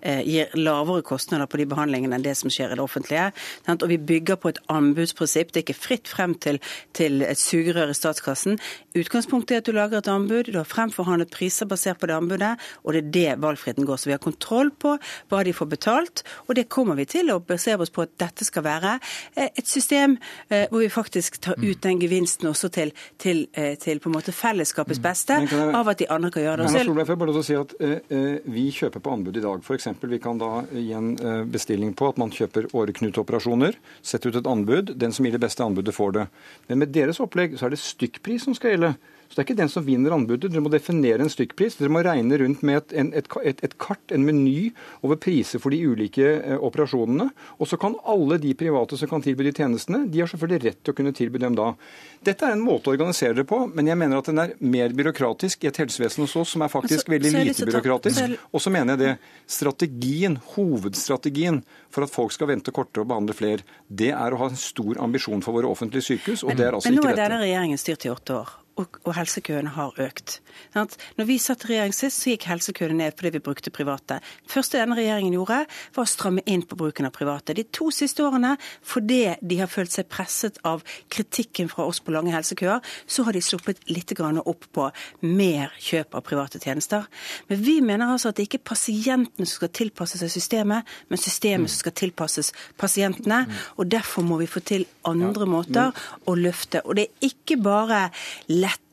[SPEAKER 13] lavere kostnader på de behandlingene enn det som skjer i det offentlige. Og vi bygger på et anbudsprinsipp. Det er ikke fritt frem til et sugerør i statskassen. Utgangspunktet er at du lager et anbud, du har fremforhandlet priser basert på det anbudet, og det er det valgfriheten går. Så vi har kontroll på hva de får betalt, og det kommer vi til å basere oss på at dette skal være et system hvor vi faktisk tar ut den gevinsten også til på en måte fellesskapets beste av at de andre kan gjøre det.
[SPEAKER 14] Erna Solberg, jeg bare lov til å si at vi kjøper på anbud i dag. For eksempel, vi kan da gi en bestilling på at man kjøper åreknuteoperasjoner, setter ut et anbud, den som gir det beste anbudet får det. Men med deres opplegg så er det stykkpris som skal gjelde. Så det er ikke den som vinner anbudet. Dere må definere en stykkpris. Dere må regne rundt med et kart, en meny over priser for de ulike operasjonene. Og så kan alle de private som kan tilby de tjenestene, de har selvfølgelig rett til å kunne tilby dem da. Dette er en måte å organisere det på, men jeg mener at den er mer byråkratisk i et helsevesen hos oss som er faktisk veldig lite byråkratisk. Og så mener jeg det. Hovedstrategien for at folk skal vente kortere og behandle flere, det er å ha en stor ambisjon for våre offentlige sykehus, og det er altså ikke dette.
[SPEAKER 13] Men nå er denne regjeringen styrt i 8 år. Og helsekøene har økt. Når vi satt i regjering sist, så gikk helsekøene ned fordi vi brukte private. Det første denne regjeringen gjorde, var å stramme inn på bruken av private. De 2 siste årene, fordi de har følt seg presset av kritikken fra oss på lange helsekøer, så har de sluppet litt grann opp på mer kjøp av private tjenester. Men vi mener altså at det ikke er pasientene som skal tilpasse seg systemet, men systemet som skal tilpasses pasientene. Og derfor må vi få til andre måter å løfte. Og det er ikke bare lette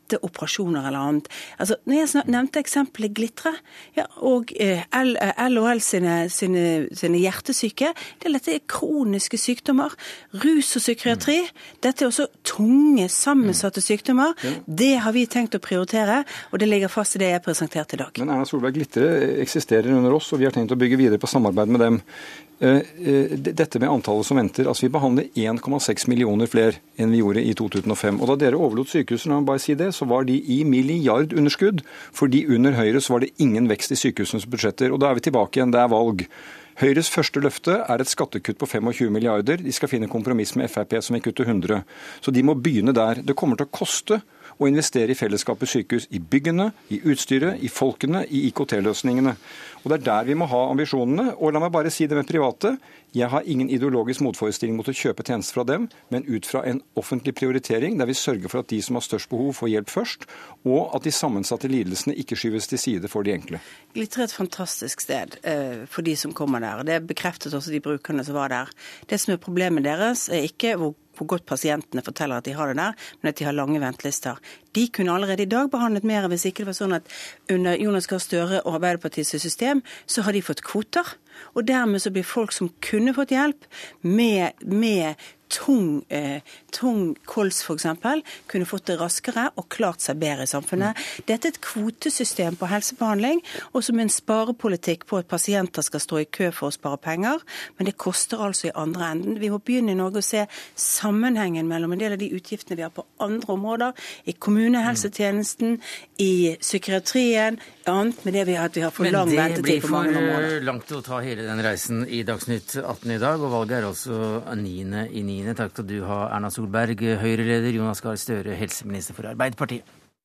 [SPEAKER 13] vente operasjoner eller annet. Altså, når jeg nevnte eksempelet Glitre, ja, og LHL sine hjertesyke, dette er kroniske sykdommer. Rus og psykiatri, dette er også tunge, sammensatte sykdommer. Det har vi tenkt å prioritere, og det ligger fast i det jeg presenterte i dag.
[SPEAKER 14] Men Erna Solberg, Glitre eksisterer under oss, og vi har tenkt å bygge videre på samarbeid med dem. Dette med antallet som venter, altså vi behandler 1,6 millioner flere enn vi gjorde i 2005. Og da dere overlot sykehusene, la meg bare si det, så var de i milliardunderskudd, fordi under Høyre så var det ingen vekst i sykehusenes budsjetter. Og da er vi tilbake igjen, det er valg. Høyres første løfte er et skattekutt på 25 milliarder. De skal finne kompromiss med Frp som vil kutte 100. Så de må begynne der. Det kommer til å koste å investere i fellesskapets sykehus, i byggene, i utstyret, i folkene, i IKT-løsningene. Og det er der vi må ha ambisjonene. Og la meg bare si det med private. Jeg har ingen ideologisk motforestilling mot å kjøpe tjenester fra dem, men ut fra en offentlig prioritering der vi sørger for at de som har størst behov får hjelp først, og at de sammensatte lidelsene ikke skyves til side for de enkle.
[SPEAKER 13] Glitre er et fantastisk sted for de som kommer der. Det bekreftet også de brukerne som var der. Det som er problemet deres er ikke hvor godt pasientene forteller at de har det der, men at de har lange ventelister. De kunne allerede i dag behandlet mer hvis ikke det var sånn at under Jonas Gahr Støre og Arbeiderpartiets system, så har de fått kvoter. Og dermed så blir folk som kunne fått hjelp med tung kols for eksempel, kunne fått det raskere og klart seg bedre i samfunnet. Dette er et kvotesystem på helsebehandling, og som en sparepolitikk på at pasienter skal stå i kø for å spare penger, men det koster altså i andre enden. Vi må begynne i Norge å se sammenhengen mellom en del av de utgiftene vi har på andre områder, i kommunehelsetjenesten, i psykiatrien, annet med det vi har for lang ventetid på mange områder.
[SPEAKER 1] Men det blir for langt å ta hele den reisen i Dagsnytt 18 i dag, og valget er altså 9.9. Takk skal du ha, Erna Solberg, Høyre-leder, Jonas Gahr Støre, helseminister for Arbeiderpartiet.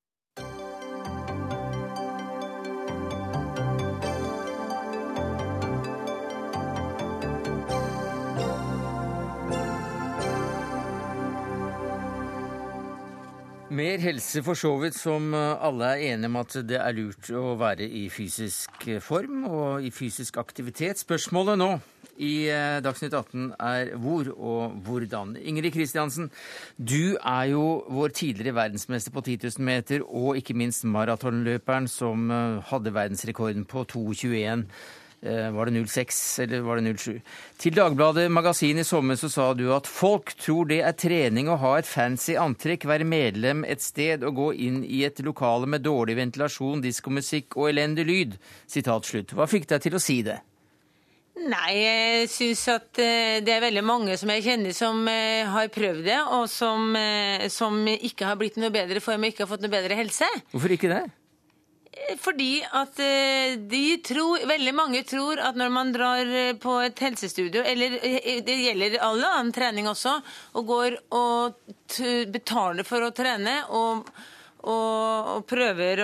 [SPEAKER 1] Mer helse for så vidt, som alle er enige om at det er lurt å være i fysisk form og i fysisk aktivitet. Spørsmålet nå i Dagsnytt 18 er hvor og hvordan. Ingrid Kristiansen, du er jo vår tidligere verdensmester på 10 000 meter, og ikke minst maratonløperen som hadde verdensrekorden på 2,21. Var det 06 eller var det 07? Til Dagbladet Magasin i sommer så sa du at folk tror det er trening å ha et fancy antrekk, være medlem et sted og gå inn i et lokale med dårlig ventilasjon, diskomusikk og elendig lyd. Sitat slutt. Hva fikk deg til å si det?
[SPEAKER 15] Nei, jeg synes at det er veldig mange som jeg kjenner som har prøvd det, og som ikke har blitt noe bedre form og ikke har fått noe bedre helse.
[SPEAKER 1] Hvorfor ikke det?
[SPEAKER 15] Fordi at veldig mange tror at når man drar på et helsestudio, eller det gjelder alle annen trening også, og går og betaler for å trene og prøver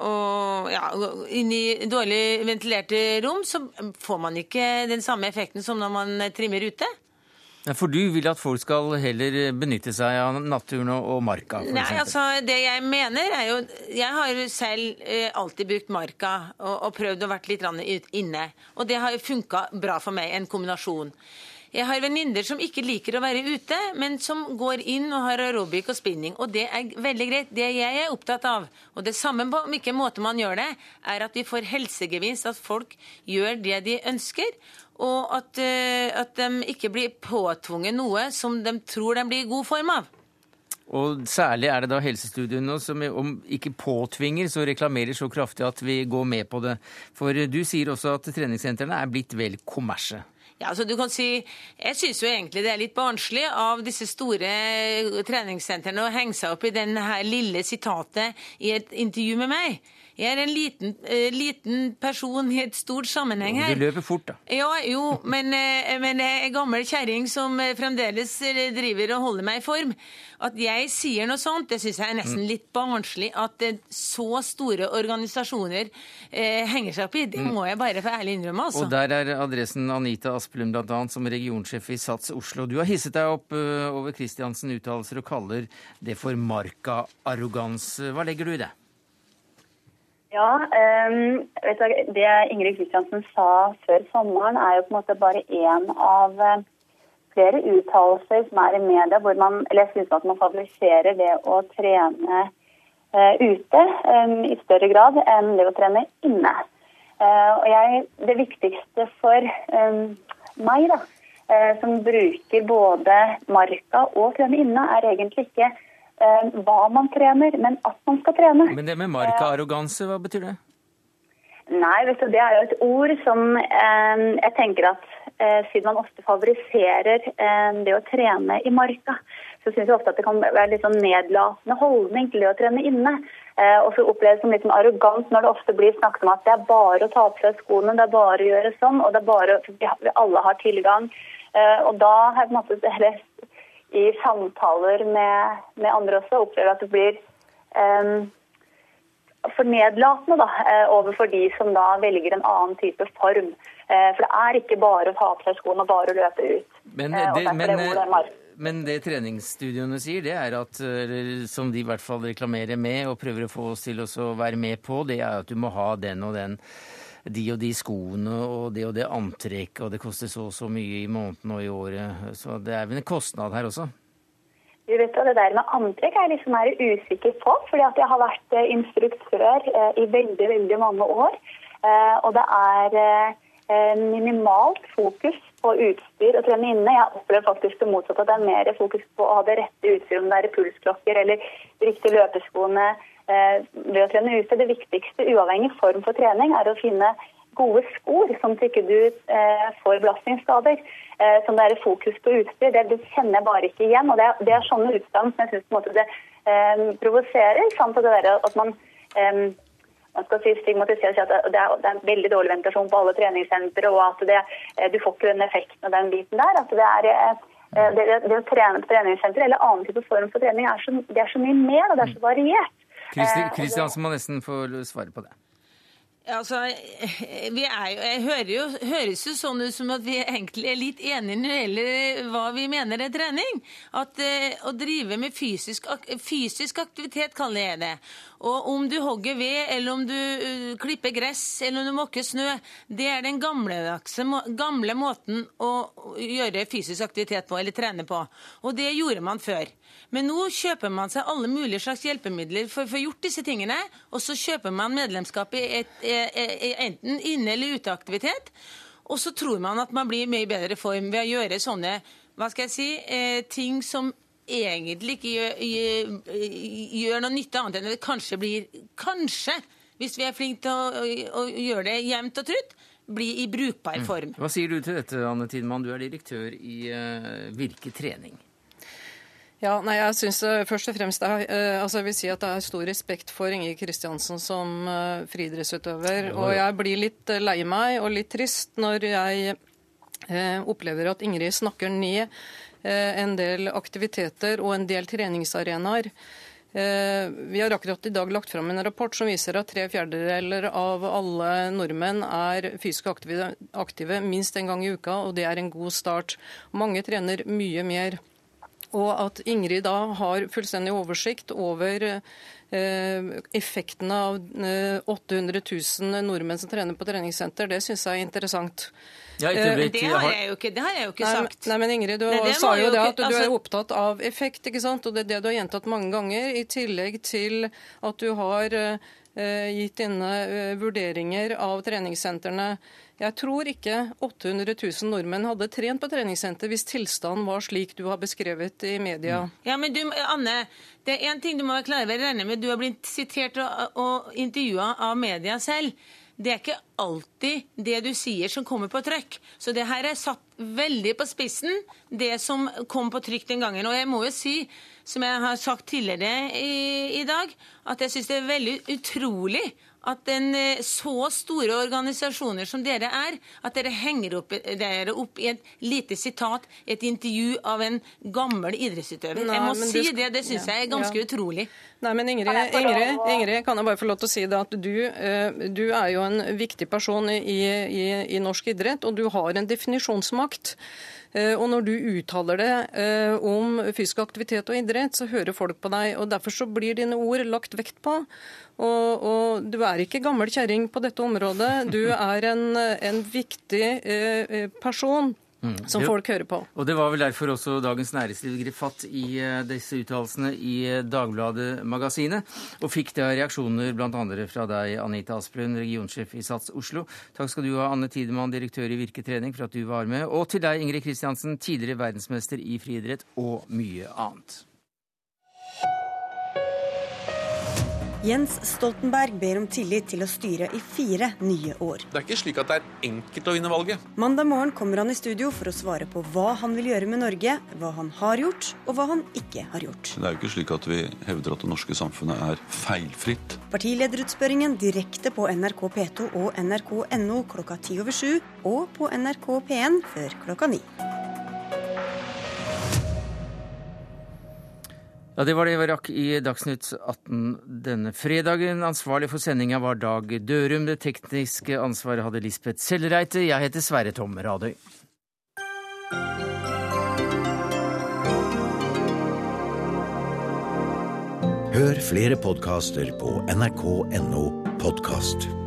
[SPEAKER 15] inn i dårlig ventilerte rom, så får man ikke den samme effekten som når man trimmer ute.
[SPEAKER 1] Ja, for du vil at folk skal heller benytte seg av naturen og marka, for
[SPEAKER 15] Nei,
[SPEAKER 1] eksempel?
[SPEAKER 15] altså, det jeg mener er jo, jeg har selv alltid brukt marka og prøvd å være litt inne, og det har jo funket bra for meg, en kombinasjon. Jeg har venninner som ikke liker å være ute, men som går inn og har aerobik og spinning, og det er veldig greit. Det jeg er opptatt av, og det samme på hvilken måte man gjør det, er at vi får helsegevinst, at folk gjør det de ønsker, og at de ikke blir påtvunget noe som de tror de blir i god form av.
[SPEAKER 1] Og særlig er det da helsestudiene som om ikke påtvinger, så reklamerer så kraftig at vi går med på det. For du sier også at treningssentrene er blitt vel kommersie.
[SPEAKER 15] Ja, altså du kan si, jeg synes jo egentlig det er litt barnslig av disse store treningssentrene å henge seg opp i denne her lille sitatet i et intervju med meg. Jeg er en liten person i et stort sammenheng her.
[SPEAKER 1] Du løper fort da.
[SPEAKER 15] Ja, jo, men jeg er gammel kjerring som fremdeles driver og holder meg i form. At jeg sier noe sånt, det synes jeg er nesten litt barnslig at så store organisasjoner henger seg opp i. Det må jeg bare for ærlig innrømme, altså.
[SPEAKER 1] Og der er adressen Anita Aspelund blant annet som regionsjef i SATS Oslo. Du har hisset deg opp over Kristiansen uttalelser og kaller det for marka-arrogans. Hva legger du i det?
[SPEAKER 16] Ja, det Ingrid Kristiansen sa før sommeren er jo på en måte bare en av flere uttalelser som er i media, hvor jeg synes at man favoriserer det å trene ute i større grad enn det å trene inne. Og det viktigste for meg da, som bruker både marka og trene inne, egentlig ikke hva man trener, men at man skal trene.
[SPEAKER 1] Men det med marka-arroganse, hva betyr det?
[SPEAKER 16] Nei, vet du, det jo et ord som jeg tenker at siden man ofte favoriserer det å trene i marka, så synes jeg ofte at det kan være litt sånn nedlatende holdning til det å trene inne. Og så oppleves det som litt arrogant når det ofte blir snakket om at det bare å ta på seg skoene, det bare å gjøre sånn, og det bare, vi alle har tilgang. Og da har jeg på en måte, i samtaler med andre også, opplever at det blir for nedlatende da, overfor de som da velger en annen type form. For det ikke bare å ta på seg skoene og bare å løpe ut.
[SPEAKER 1] Men det treningsstudioene sier, det at, som de i hvert fall reklamerer med og prøver å få oss til å være med på, det at du må ha den og den, de og de skoene og det antrekk, og det koster så mye i måneden og i året. Så det vel en kostnad her også.
[SPEAKER 16] Du vet at det der med antrekk jeg liksom usikker på, fordi at jeg har vært instruktør i veldig, veldig mange år. Og det minimalt fokus på utstyr og trene inne. Jeg opplever faktisk det motsatte, at det mer fokus på å ha det rette utstyr, om det pulsklokker eller riktige løpeskoene ved å trene ute. Det viktigste, uavhengig form for trening, å finne gode skor, sånn at ikke du får belastningsskader. Som det fokus på utstyr, det kjenner jeg bare ikke igjen. Og det sånne utstand som jeg synes på en måte det provoserer, samt at det at man skal si stigmatisere at det er veldig dårlig ventilasjon på alle treningssentre, og at du får ikke den effekten av den biten der. At det å trene på treningssenter eller annen type form for trening det så mye mer, og det så variert.
[SPEAKER 1] Kristiansen må nesten få svare på det.
[SPEAKER 15] Altså, høres jo sånn ut som at vi egentlig litt enige når det gjelder hva vi mener trening. At å drive med fysisk aktivitet kaller jeg det. Og om du hogger ved, eller om du klipper gress, eller om du måker snø, det den gamle måten å gjøre fysisk aktivitet på, eller trene på. Og det gjorde man før. Men nå kjøper man seg alle mulige slags hjelpemidler for å få gjort disse tingene, og så kjøper man medlemskap i enten inne- eller uteaktivitet, og så tror man at man blir mye bedre form ved å gjøre sånne, ting som egentlig ikke gjør noe nytte annet enn det kanskje, hvis vi flinke til å gjøre det jevnt og trutt, bli i brukbar form.
[SPEAKER 1] Hva sier du til dette, Anne Tidmann? Du direktør i Virke Trening.
[SPEAKER 17] Ja, jeg synes først og fremst jeg vil si at det stor respekt for Ingrid Kristiansen som friidrettsutøver, og jeg blir litt lei meg og litt trist når jeg opplever at Ingrid snakker ned en del aktiviteter og en del treningsarenaer. Vi har akkurat i dag lagt fram en rapport som viser at 3/4 av alle nordmenn fysisk aktive minst en gang i uka, og det en god start. Mange trener mye mer. Og at Ingrid da har fullstendig oversikt over effekten av 800 000 nordmenn som trener på treningssenter, det synes jeg interessant.
[SPEAKER 15] Ja, det har jeg jo ikke sagt.
[SPEAKER 17] Nei, men Ingrid, du sa jo det at du opptatt av effekt, ikke sant? Og det du har gjentatt mange ganger, i tillegg til at du har gitt dine vurderinger av treningssentrene. Jeg tror ikke 800 000 nordmenn hadde trent på treningssenter hvis tilstanden var slik du har beskrevet i media.
[SPEAKER 15] Ja, men Anne, det en ting du må være klar over, regne med. Du har blitt sitert og intervjuet av media selv. Det ikke alltid det du sier som kommer på trykk. Så det her satt veldig på spissen, det som kom på trykk den gangen. Og jeg må jo si, som jeg har sagt tidligere i dag, at jeg synes det veldig utrolig at så store organisasjoner som dere at dere henger dere opp i et lite sitat, et intervju av en gammel idrettsutøver. Jeg må si det synes jeg ganske utrolig.
[SPEAKER 17] Nei, men Ingrid, kan jeg bare få lov til å si det at du jo en viktig person i norsk idrett, og du har en definisjonsmakt. Og når du uttaler det om fysisk aktivitet og idrett, så hører folk på deg, og derfor så blir dine ord lagt vekt på. Og du ikke gammel kjerring på dette området. Du en viktig person som folk hører på.
[SPEAKER 1] Og det var vel derfor også Dagens Næringsliv grep fatt i disse uttalelsene i Dagbladet-magasinet, og fikk da reaksjoner blant andre fra deg, Anita Asplund, regionsjef i SATS Oslo. Takk skal du ha, Anne Tidemann, direktør i Virketrening, for at du var med. Og til deg, Ingrid Kristiansen, tidligere verdensmester i friidrett og mye annet.
[SPEAKER 18] Jens Stoltenberg ber om tillit til å styre i 4 nye år.
[SPEAKER 19] Det er ikke slik at det er enkelt å vinne valget.
[SPEAKER 18] Mandag morgen kommer han i studio for å svare på hva han vil gjøre med Norge, hva han har gjort, og hva han ikke har gjort.
[SPEAKER 20] Det er jo ikke slik at vi hevder at det norske samfunnet er feilfritt.
[SPEAKER 18] Partilederutspørringen direkte på NRK P2 og NRK.no 7:10, og på NRK P1 før 9.
[SPEAKER 1] Ja, det var det vi rakk i Dagsnytt 18 denne fredagen. Ansvarlig for sendinga var Dag Dørum. Det tekniske ansvaret hadde Lisbeth Sellereite. Jeg heter Sverre Tom Radøy.
[SPEAKER 21] Hør flere podcaster på NRK.no podcast.